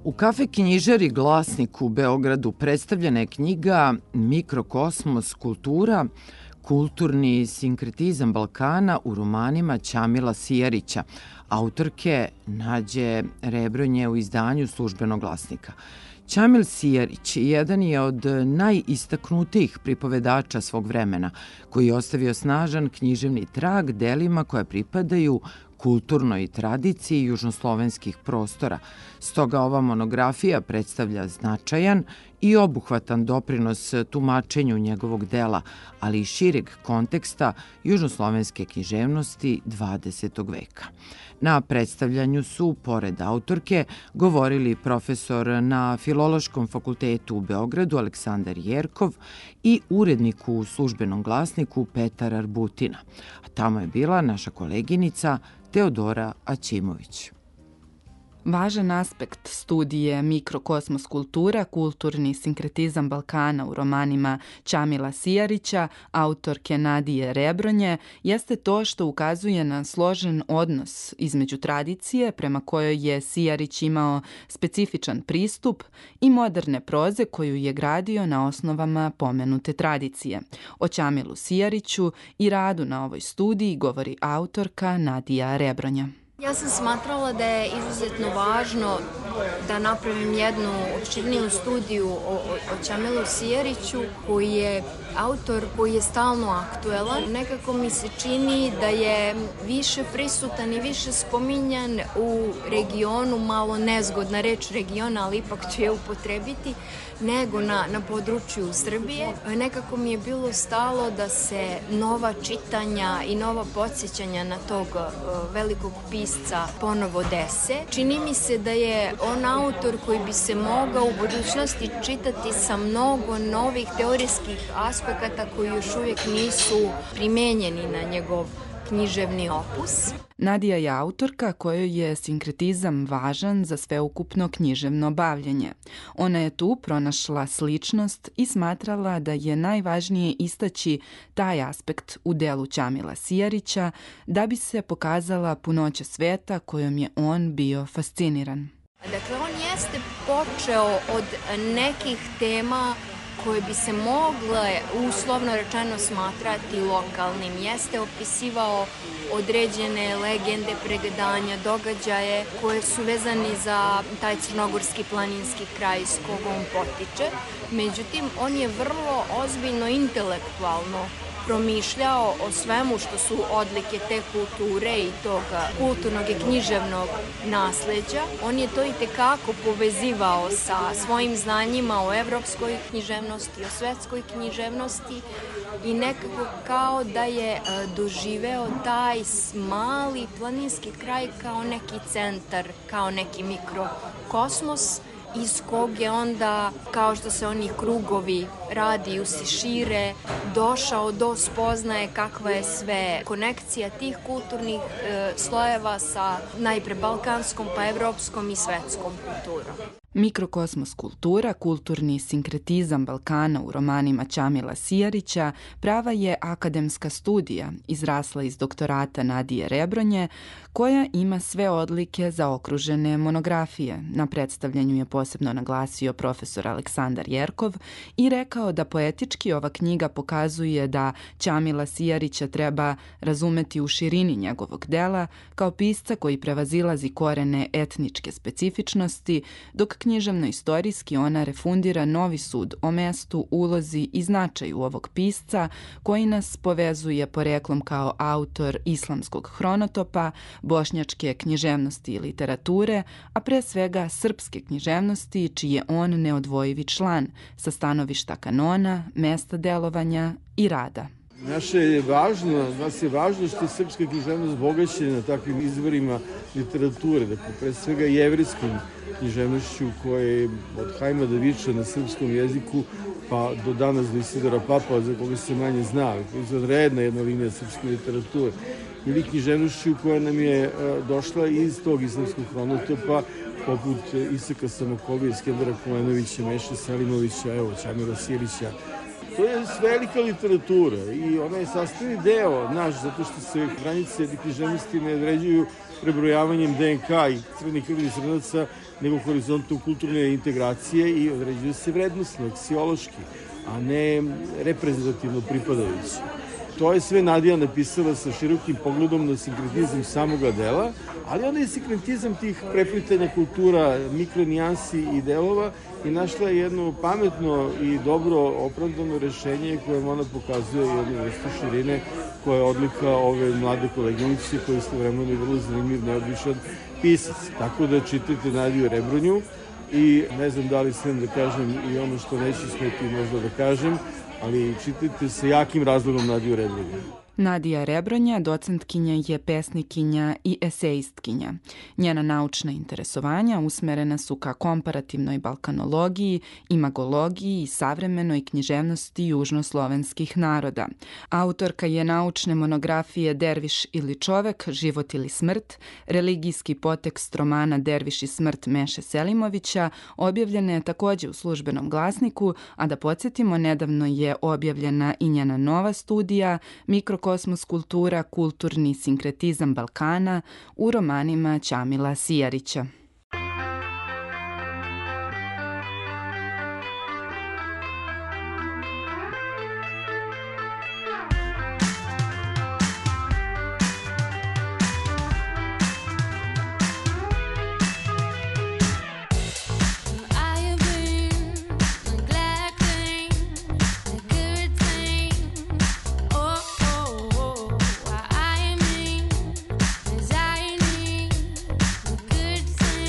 [SPEAKER 3] U kafe knjižari Glasnik u Beogradu predstavljena je knjiga Mikrokosmos kultura, kulturni sinkretizam Balkana u romanima Ćamila Sijarića, autorke Nađe Rebronje u izdanju Službenog glasnika. Ćamil Sijarić jedan je od najistaknutijih pripovedača svog vremena, koji je ostavio snažan književni trag delima koja pripadaju kulturnoj tradiciji južnoslovenskih prostora. Stoga ova monografija predstavlja značajan i obuhvatan doprinos tumačenju njegovog dela, ali i šireg konteksta južnoslovenske književnosti dvadesetog veka. Na predstavljanju su, pored autorke, govorili profesor na Filološkom fakultetu u Beogradu Aleksandar Jerkov i urednik u Službenom glasniku Petar Arbutina. A tamo je bila naša koleginica Teodora Aćimović.
[SPEAKER 14] Važan aspekt studije Mikrokosmos kultura, kulturni sinkretizam Balkana u romanima Ćamila Sijarića, autorke Nadije Rebronje, jeste to što ukazuje na složen odnos između tradicije prema kojoj je Sijarić imao specifičan pristup i moderne proze koju je gradio na osnovama pomenute tradicije. O Ćamilu Sijariću i radu na ovoj studiji govori autorka Nadija Rebronja.
[SPEAKER 15] Ja sam smatrala da je izuzetno važno da napravim jednu opširniju studiju o, o, o Ćamilu Sijariću, koji je autor koji je stalno aktuelan. Nekako mi se čini da je više prisutan i više spominjan u regionu, malo nezgodna reč regiona, ali ipak ću je upotrebiti, nego na, na području Srbije. Nekako mi je bilo stalo da se nova čitanja i nova podsjećanja na tog uh, velikog pisca ponovo dese. Čini mi se da je on autor koji bi se mogao u budućnosti čitati sa mnogo novih teorijskih aspekata koji još uvijek nisu primenjeni na njegov književni opus.
[SPEAKER 14] Nadija je autorka kojoj je sinkretizam važan za sveukupno književno bavljenje. Ona je tu pronašla sličnost i smatrala da je najvažnije istaći taj aspekt u delu Ćamila Sijarića da bi se pokazala punoća sveta kojom je on bio fasciniran.
[SPEAKER 15] Dakle, on jeste počeo od nekih tema koje bi se mogle uslovno rečeno smatrati lokalnim. Jeste opisivao određene legende, pregledanja, događaje koje su vezani za taj crnogorski planinski kraj iz kog on potiče. Međutim, on je vrlo ozbiljno intelektualno promišljao o svemu što su odlike te kulture i tog kulturnog i književnog nasleđa. On je to i tekako povezivao sa svojim znanjima o evropskoj književnosti, o svetskoj književnosti i nekako kao da je doživeo taj mali planinski kraj kao neki centar, kao neki mikrokosmos iz kog je onda, kao što se oni krugovi radijusi šire, došao do spoznaje kakva je sve konekcija tih kulturnih e, slojeva sa najpre balkanskom pa evropskom i svetskom kulturom.
[SPEAKER 14] Mikrokosmos kultura, kulturni sinkretizam Balkana u romanima Ćamila Sijarića prava je akademska studija, izrasla iz doktorata Nadije Rebronje, koja ima sve odlike zaokružene monografije. Na predstavljanju je posebno naglasio profesor Aleksandar Jerkov i rekao da poetički ova knjiga pokazuje da Ćamila Sijarića treba razumeti u širini njegovog dela kao pisca koji prevazilazi korene etničke specifičnosti, dok književno-istorijski ona refundira novi sud o mestu, ulozi i značaju ovog pisca koji nas povezuje poreklom kao autor islamskog hronotopa, bošnjačke književnosti i literature, a pre svega srpske književnosti čiji je on neodvojivi član sa stanovišta kanona, mesta delovanja i rada.
[SPEAKER 16] Naše je važno, nas je važno što je srpska književnost bogaćena na takvim izvorima literature, dakle pre svega jevrijskom književnošću koja je od Hajma Daviča na srpskom jeziku pa do danas do Isidora Papova za koga se manje zna, izvanredna jedna linija srpske literature, ili književnošću koja nam je došla iz tog islamskog hronotopa poput Isaka Samokovija, Skendera Kulenovića, Meše Selimovića, evo, Ćamila Sijarića. To je velika literatura i ona je sastavni deo naš, zato što se granice književnosti ne određuju prebrojavanjem D N K i crvenih krvnih zrnaca, nego horizontom kulturne integracije i određuje se vrednostno, aksiološki, a ne reprezentativno pripadajući. To je sve Nadija napisala sa širokim pogledom na sinkretizam samoga dela, ali onda je sinkretizam tih preplitanja kultura, mikronijansi i delova i našla je jedno pametno i dobro opravdano rešenje kojem ona pokazuje jednu vrstu širine koja je odlika ove mlade koleginice koja je istovremeno i vrlo zanimljiv, neobičan pisac. Tako da čitajte Nadiju Rebronju i ne znam da li smem da kažem i ono što neće smeti možda da kažem, ali čitajte sa jakim razlogom Nadiju Rebronju.
[SPEAKER 14] Nadija Rebronja, docentkinja je pesnikinja i esejistkinja. Njena naučna interesovanja usmerena su ka komparativnoj balkanologiji, imagologiji i savremenoj književnosti južnoslovenskih naroda. Autorka je naučne monografije Derviš ili čovek, život ili smrt, religijski potekst romana Derviš i smrt Meše Selimovića, objavljena je takođe u Službenom glasniku, a da podsjetimo, nedavno je objavljena i njena nova studija Mikrokosmos kultura, kulturni sinkretizam Balkana u romanima Ćamila Sijarića.
[SPEAKER 4] Good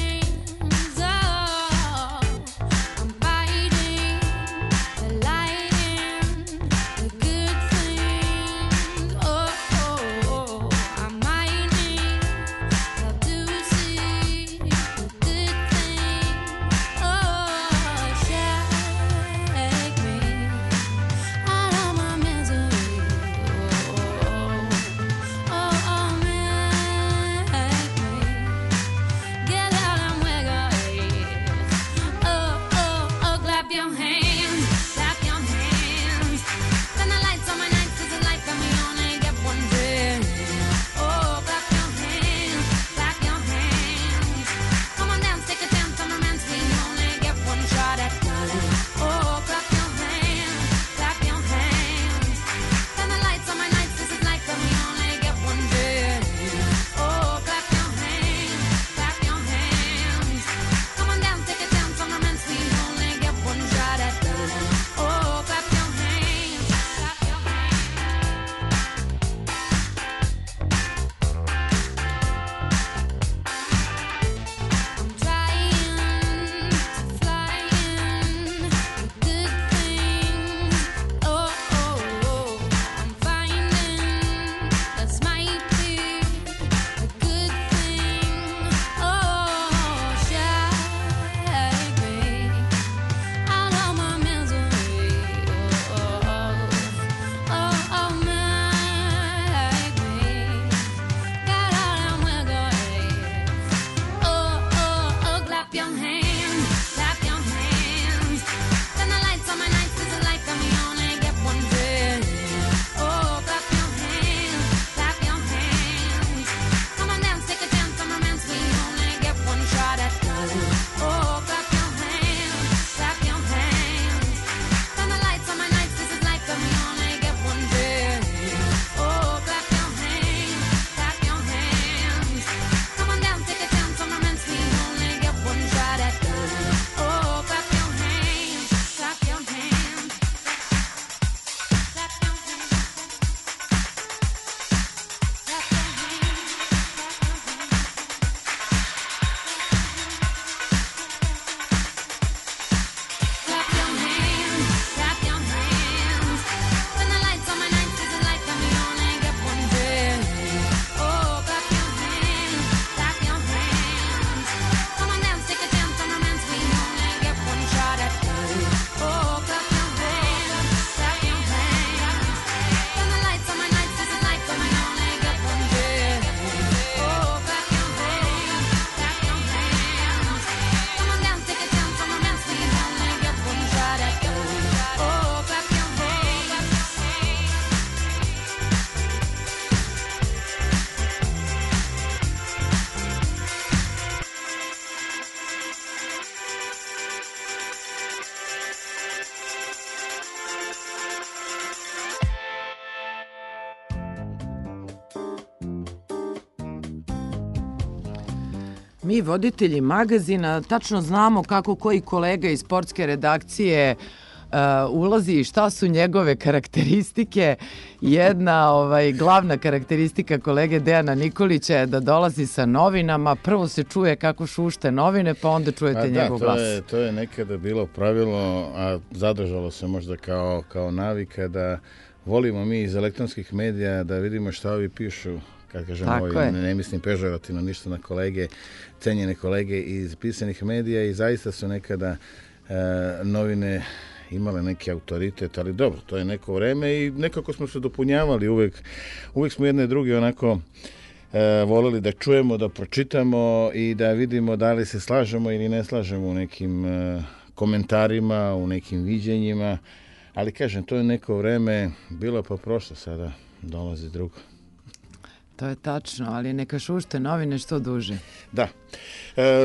[SPEAKER 3] Mi, voditelji magazina, tačno znamo kako koji kolega iz sportske redakcije uh, ulazi i šta su njegove karakteristike. Jedna ovaj, glavna karakteristika kolege Dejana Nikolića je da dolazi sa novinama. Prvo se čuje kako šušte novine, pa onda čujete
[SPEAKER 17] A
[SPEAKER 3] njegov
[SPEAKER 17] da,
[SPEAKER 3] glas.
[SPEAKER 17] To je, to je nekada bilo pravilo, a zadržalo se možda kao, kao navika da volimo mi iz elektronskih medija da vidimo šta ovi pišu, kad kažem ovi, ne, ne mislim pežorativno ništa na kolege, cenjene kolege iz pisanih medija i zaista su nekada e, novine imale neki autoritet, ali dobro, to je neko vreme i nekako smo se dopunjavali uvek, uvek smo jedne druge onako e, voleli da čujemo, da pročitamo i da vidimo da li se slažemo ili ne slažemo u nekim e, komentarima, u nekim viđenjima, ali kažem, to je neko vreme bilo pa prošlo, sada dolazi drugo.
[SPEAKER 3] To je tačno, ali neka šušte novine što duže.
[SPEAKER 17] Da. E,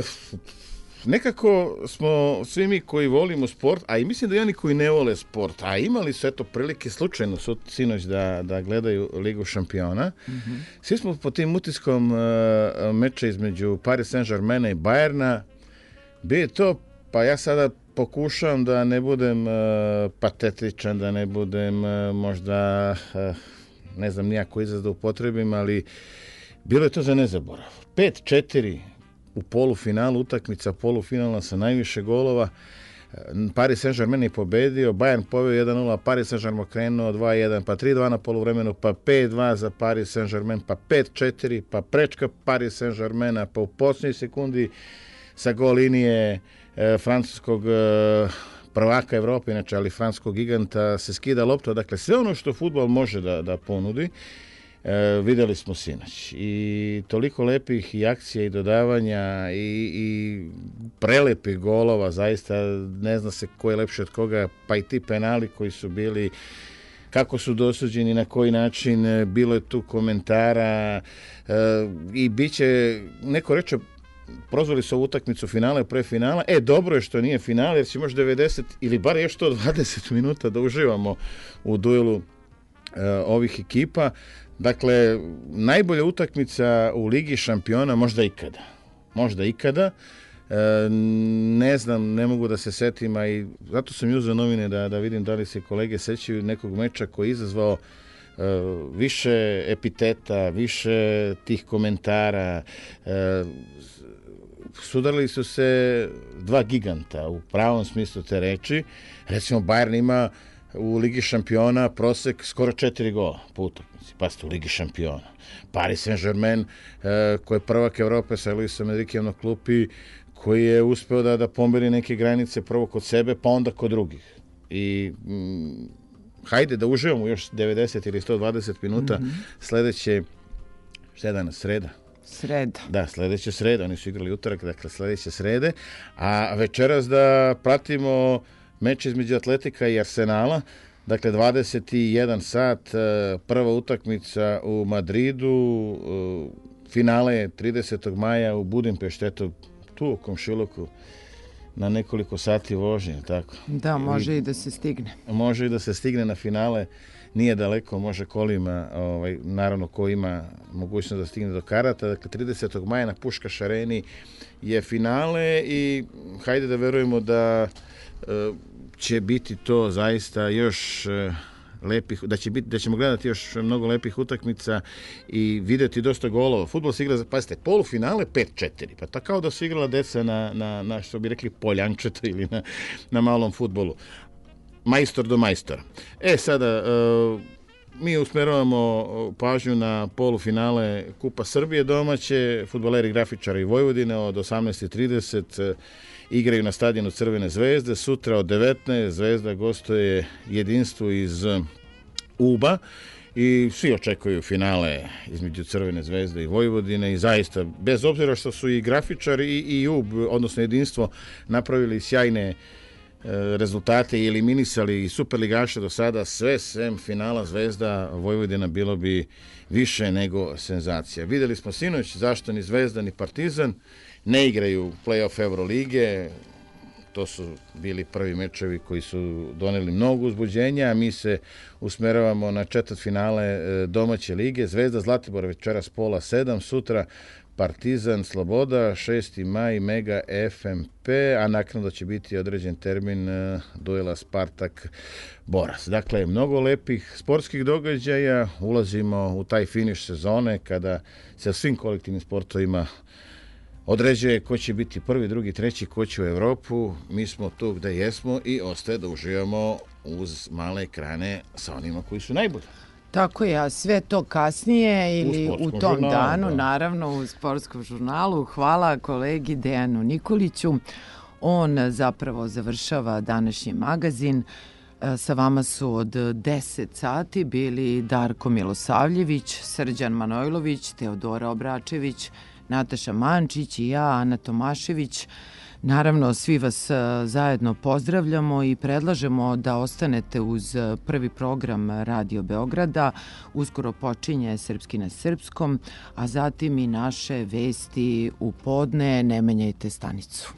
[SPEAKER 17] nekako smo svi mi koji volimo sport, a i mislim da i oni koji ne vole sport, a imali su eto prilike slučajno su sinoć da, da gledaju Ligu šampiona. Mm-hmm. Svi smo po tim utiskom uh, meča između Paris Saint-Germaina i Bayerna. Bio je to, pa ja sada pokušavam da ne budem uh, patetičan, da ne budem uh, možda... Uh, ne znam nijako izraz da upotrebim, ali bilo je to za nezaborav. pet četiri u polufinalu, utakmica polufinalna sa najviše golova. Paris Saint-Germain je pobedio, Bayern poveo jedan nula, Paris Saint-Germain krenuo dva jedan, pa tri dva na poluvremenu, pa pet dva za Paris Saint-Germain, pa pet četiri, pa prečka Paris Saint-Germaina, pa u posljednjoj sekundi sa gol linije e, francuskog e, prvaka Evrope, inače, ali francuskog giganta, se skida lopta. Dakle, sve ono što fudbal može da, da ponudi, e, videli smo sinoć. I toliko lepih i akcija i dodavanja i, i prelepih golova, zaista ne zna se ko je lepši od koga, pa i ti penali koji su bili, kako su dosuđeni, na koji način, bilo je tu komentara e, i bit će, neko reče, prozvali su ovu utakmicu finale pre finala. E, dobro je što nije finale, jer će možda devedeset ili bar još sto dvadeset minuta da uživamo u duelu e, ovih ekipa. Dakle, najbolja utakmica u Ligi šampiona možda ikada. Možda ikada. E, ne znam, ne mogu da se setim, a i zato sam uzeo novine da, da vidim da li se kolege sećaju nekog meča koji je izazvao e, više epiteta, više tih komentara. E, sudarili su se dva giganta u pravom smislu te reči. Recimo, Bayern ima u Ligi šampiona prosek skoro četiri gola po utakmici. Pazite, u Ligi šampiona. Paris Saint-Germain, eh, koji je prvak Evrope sa Luisom Enriquem na klupi, koji je uspeo da, da pomeri neke granice prvo kod sebe, pa onda kod drugih. I mm, hajde da uživamo još devedeset ili sto dvadeset minuta. Mm-hmm. Sledeće, šta je danas, sreda?
[SPEAKER 3] Sreda.
[SPEAKER 17] Da, sledeće sreda, oni su igrali utorak, dakle sledeće srede, a večeras da pratimo meč između Atletika i Arsenala, dakle dvadeset jedan sat, prva utakmica u Madridu, finale je tridesetog maja u Budimpešti, eto tu u komšiluku na nekoliko sati vožnje, tako?
[SPEAKER 3] Da, može i, i da se stigne.
[SPEAKER 17] Može i da se stigne na finale. Nije daleko, može kolima, ovaj, naravno ko ima mogućnost da stigne do karata. Dakle, tridesetog maja na Puškaš areni je finale i hajde da verujemo da e, će biti to zaista još e, lepih, da, će biti, da ćemo gledati još mnogo lepih utakmica i videti dosta golova. Fudbal se igra, pazite, polufinale pet četiri, pa tako kao da su igrala deca na, na, na što bi rekli poljančeta ili na, na malom fudbalu. Majstor do majstora. E, sada, uh, mi usmeravamo pažnju na polufinale Kupa Srbije domaće, fudbaleri grafičara i Vojvodine od osamnaest i trideset uh, igraju na stadionu Crvene zvezde, sutra od devetnaest Zvezda gostuje Jedinstvo iz Uba i svi očekuju finale između Crvene zvezde i Vojvodine i zaista, bez obzira što su i grafičari i, i Ub, odnosno Jedinstvo, napravili sjajne rezultate i eliminisali i superligaše do sada, sve sem finala Zvezda Vojvodina bilo bi više nego senzacija. Videli smo sinoć zašto ni Zvezda ni Partizan ne igraju play-off Evrolige. to su bili prvi mečevi koji su doneli mnogo uzbuđenja, a mi se usmeravamo na četvrtfinale e, domaće lige. Zvezda Zlatibor večeras pola sedam, sutra Partizan Sloboda, šesti maj, Mega F M P, a naknadno će biti određen termin e, duela Spartak Boras. Dakle, mnogo lepih sportskih događaja, ulazimo u taj finiš sezone kada se svim kolektivnim sportovima određuje ko će biti prvi, drugi, treći, ko će u Evropu. Mi smo tu gde jesmo i ostaje da uživamo uz male ekrane sa onima koji su najbolji.
[SPEAKER 3] Tako je, a sve to kasnije ili u, u tom
[SPEAKER 17] žurnalu,
[SPEAKER 3] danu,
[SPEAKER 17] da.
[SPEAKER 3] naravno u sportskom žurnalu. Hvala kolegi Dejanu Nikoliću. On zapravo završava današnji magazin. Sa vama su od deset sati bili Darko Milosavljević, Srđan Manojlović, Teodora Obračević, Nataša Mančić i ja, Ana Tomašević. Naravno, svi vas zajedno pozdravljamo i predlažemo da ostanete uz prvi program Radio Beograda. Uskoro počinje Srpski na srpskom, a zatim i naše vesti u podne. Ne menjajte stanicu.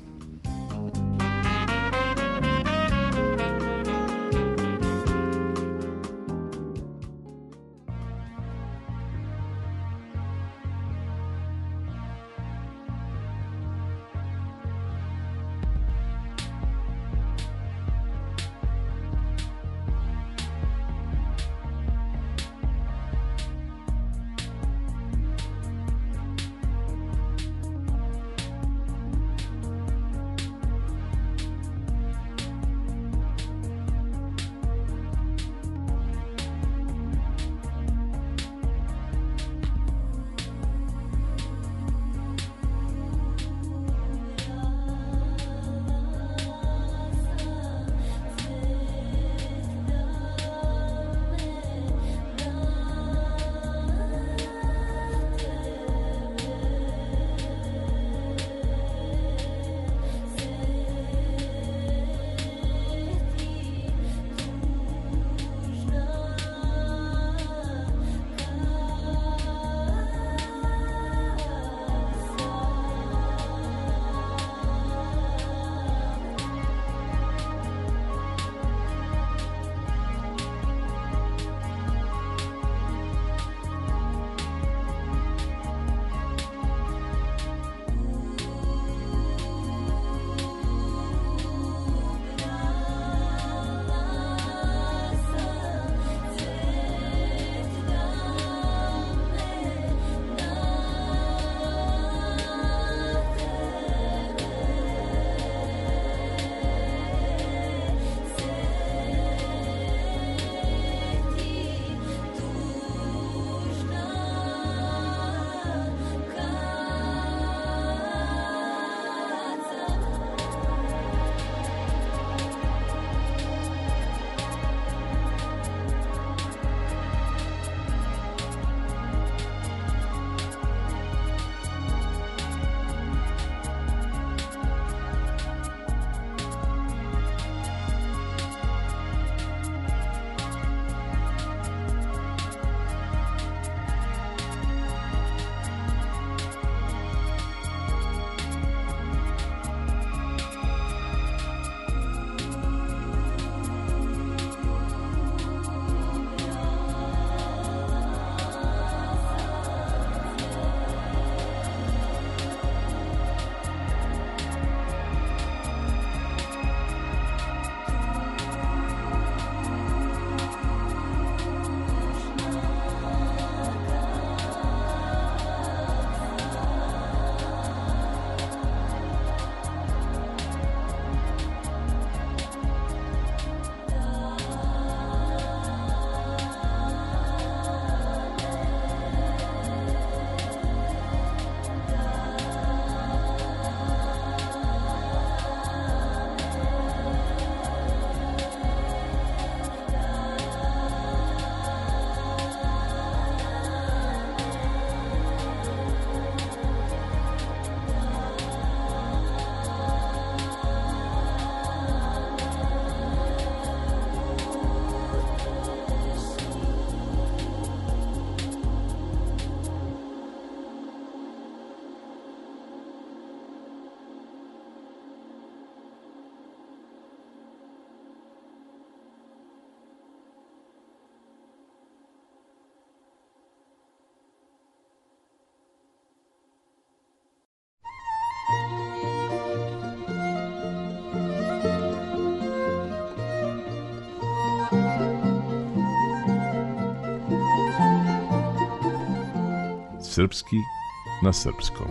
[SPEAKER 1] Srpski na srpskom.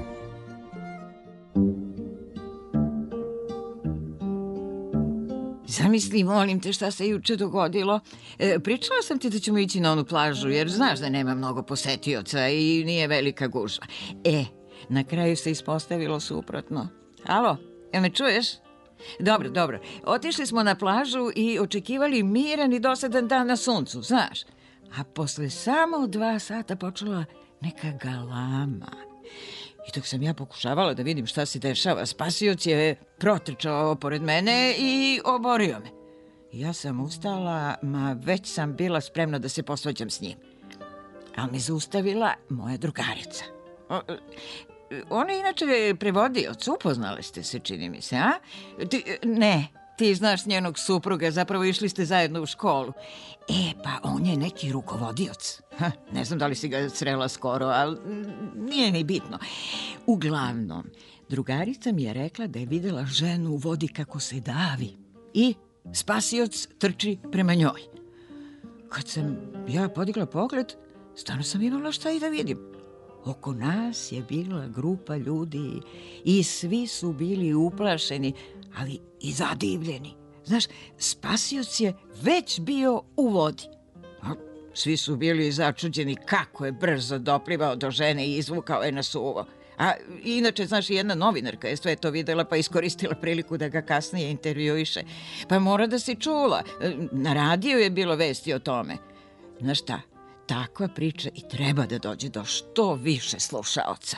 [SPEAKER 18] Zamisli, molim te, šta se juče dogodilo. E, pričala sam ti da ćemo ići na onu plažu, jer znaš da nema mnogo posetioca i nije velika gužva. E, na kraju se ispostavilo suprotno. Alo, jel me čuješ? Dobro, dobro. Otišli smo na plažu i očekivali miran i dosadan dan na suncu, znaš. A posle samo dva sata počela neka galama. I dok sam ja pokušavala da vidim šta se dešava, spasioc je protrčao pored mene i oborio me. Ja sam ustala, ma već sam bila spremna da se posvađam s njim. Ali me zaustavila moja drugarica. O, ona je inače prevodioc, upoznali ste se, čini mi se, a? Ti, ne, ti znaš njenog supruga, zapravo išli ste zajedno u školu. E, pa on je neki rukovodioc. Ha, ne znam da li si ga srela skoro, ali nije ni bitno. Uglavnom, drugarica mi je rekla da je videla ženu u vodi kako se davi i spasioc trči prema njoj. Kad sam ja podigla pogled, stvarno sam imala šta i da vidim. Oko nas je bila grupa ljudi i svi su bili uplašeni, ali i zadivljeni. Znaš, spasioc je već bio u vodi. A svi su bili začuđeni kako je brzo doplivao do žene i izvukao je na suvo. A inače, znaš, jedna novinarka je sve to videla pa iskoristila priliku da ga kasnije intervjuiše. Pa mora da si čula. Na radiju je bilo vesti o tome. Znaš šta, takva priča i treba da dođe do što više slušaoca.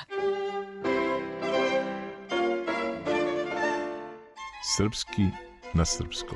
[SPEAKER 1] Srpski na srpskom.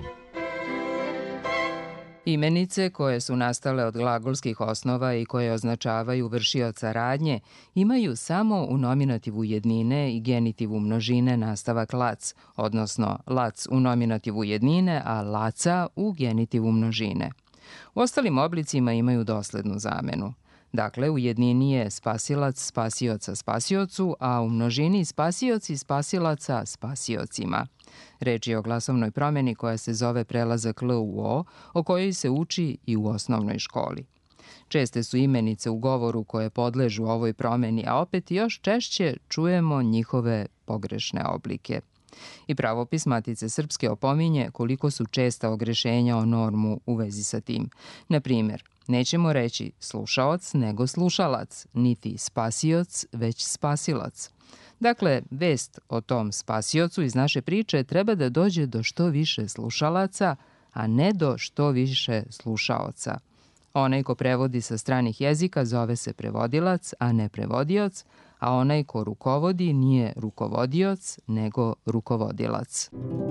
[SPEAKER 19] Imenice koje su nastale od glagolskih osnova i koje označavaju vršioca radnje imaju samo u nominativu jednine i genitivu množine nastavak lac, odnosno lac u nominativu jednine, a laca u genitivu množine. U ostalim oblicima imaju doslednu zamenu. Dakle, u jednini je spasilac spasioca spasiocu, a u množini spasioci spasilaca spasiocima. Reč je o glasovnoj promjeni koja se zove prelazak L u O, o kojoj se uči i u osnovnoj školi. Česte su imenice u govoru koje podležu ovoj promjeni, a opet još češće čujemo njihove pogrešne oblike. I pravopis Matice Srpske opominje koliko su česta ogrešenja o normu u vezi sa tim. Na primjer, nećemo reći slušaoc nego slušalac, niti spasioc, već spasilac. Dakle, vest o tom spasiocu iz naše priče treba da dođe do što više slušalaca, a ne do što više slušaoca. Onaj ko prevodi sa stranih jezika zove se prevodilac, a ne prevodioc, a onaj ko rukovodi nije rukovodioc, nego rukovodilac.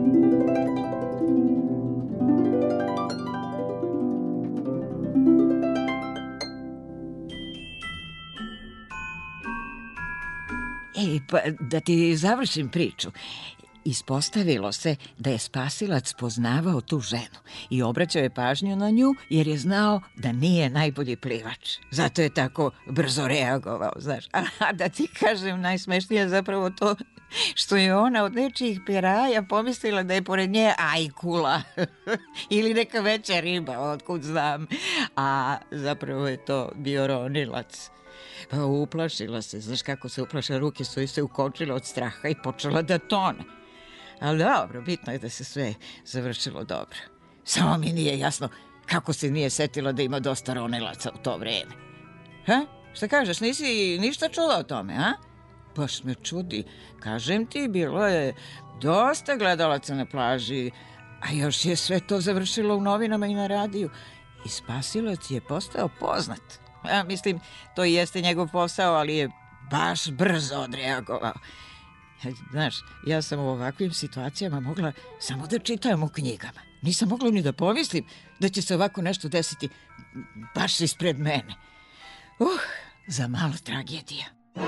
[SPEAKER 18] Ej, pa da ti završim priču. Ispostavilo se da je spasilac poznavao tu ženu i obraćao je pažnju na nju jer je znao da nije najbolji plivač. Zato je tako brzo reagovao, znaš. A da ti kažem, najsmešnije zapravo to što je ona od nečijih piraja pomislila da je pored nje ajkula ili neka veća riba, otkud znam. A zapravo je to bio ronilac. Pa uplašila se, znaš kako se uplaša, ruke su i se ukočile od straha i počela da tone. Ali dobro, bitno je da se sve završilo dobro. Samo mi nije jasno kako se nije setila da ima dosta ronilaca u to vreme. Ha? Šta kažeš, nisi ništa čula o tome, a? Baš me čudi. Kažem ti, bilo je dosta gledalaca na plaži, a još je sve to završilo u novinama i na radiju. I spasilac je postao poznat. Ja mislim, to i jeste njegov posao, ali je baš brzo odreagovao. Znaš, ja sam u ovakvim situacijama mogla samo da čitam u knjigama. Nisam mogla ni da pomislim da će se ovako nešto desiti baš ispred mene. Uh, za malo tragedija.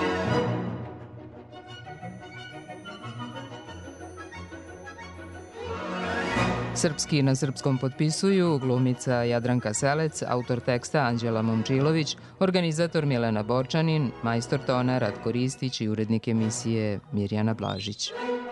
[SPEAKER 19] Srpski na srpskom potpisuju glumica Jadranka Selec, autor teksta Anđela Momčilović, organizator Milena Borčanin, majstor tona Ratko Ristić i urednik emisije Mirjana Blažić.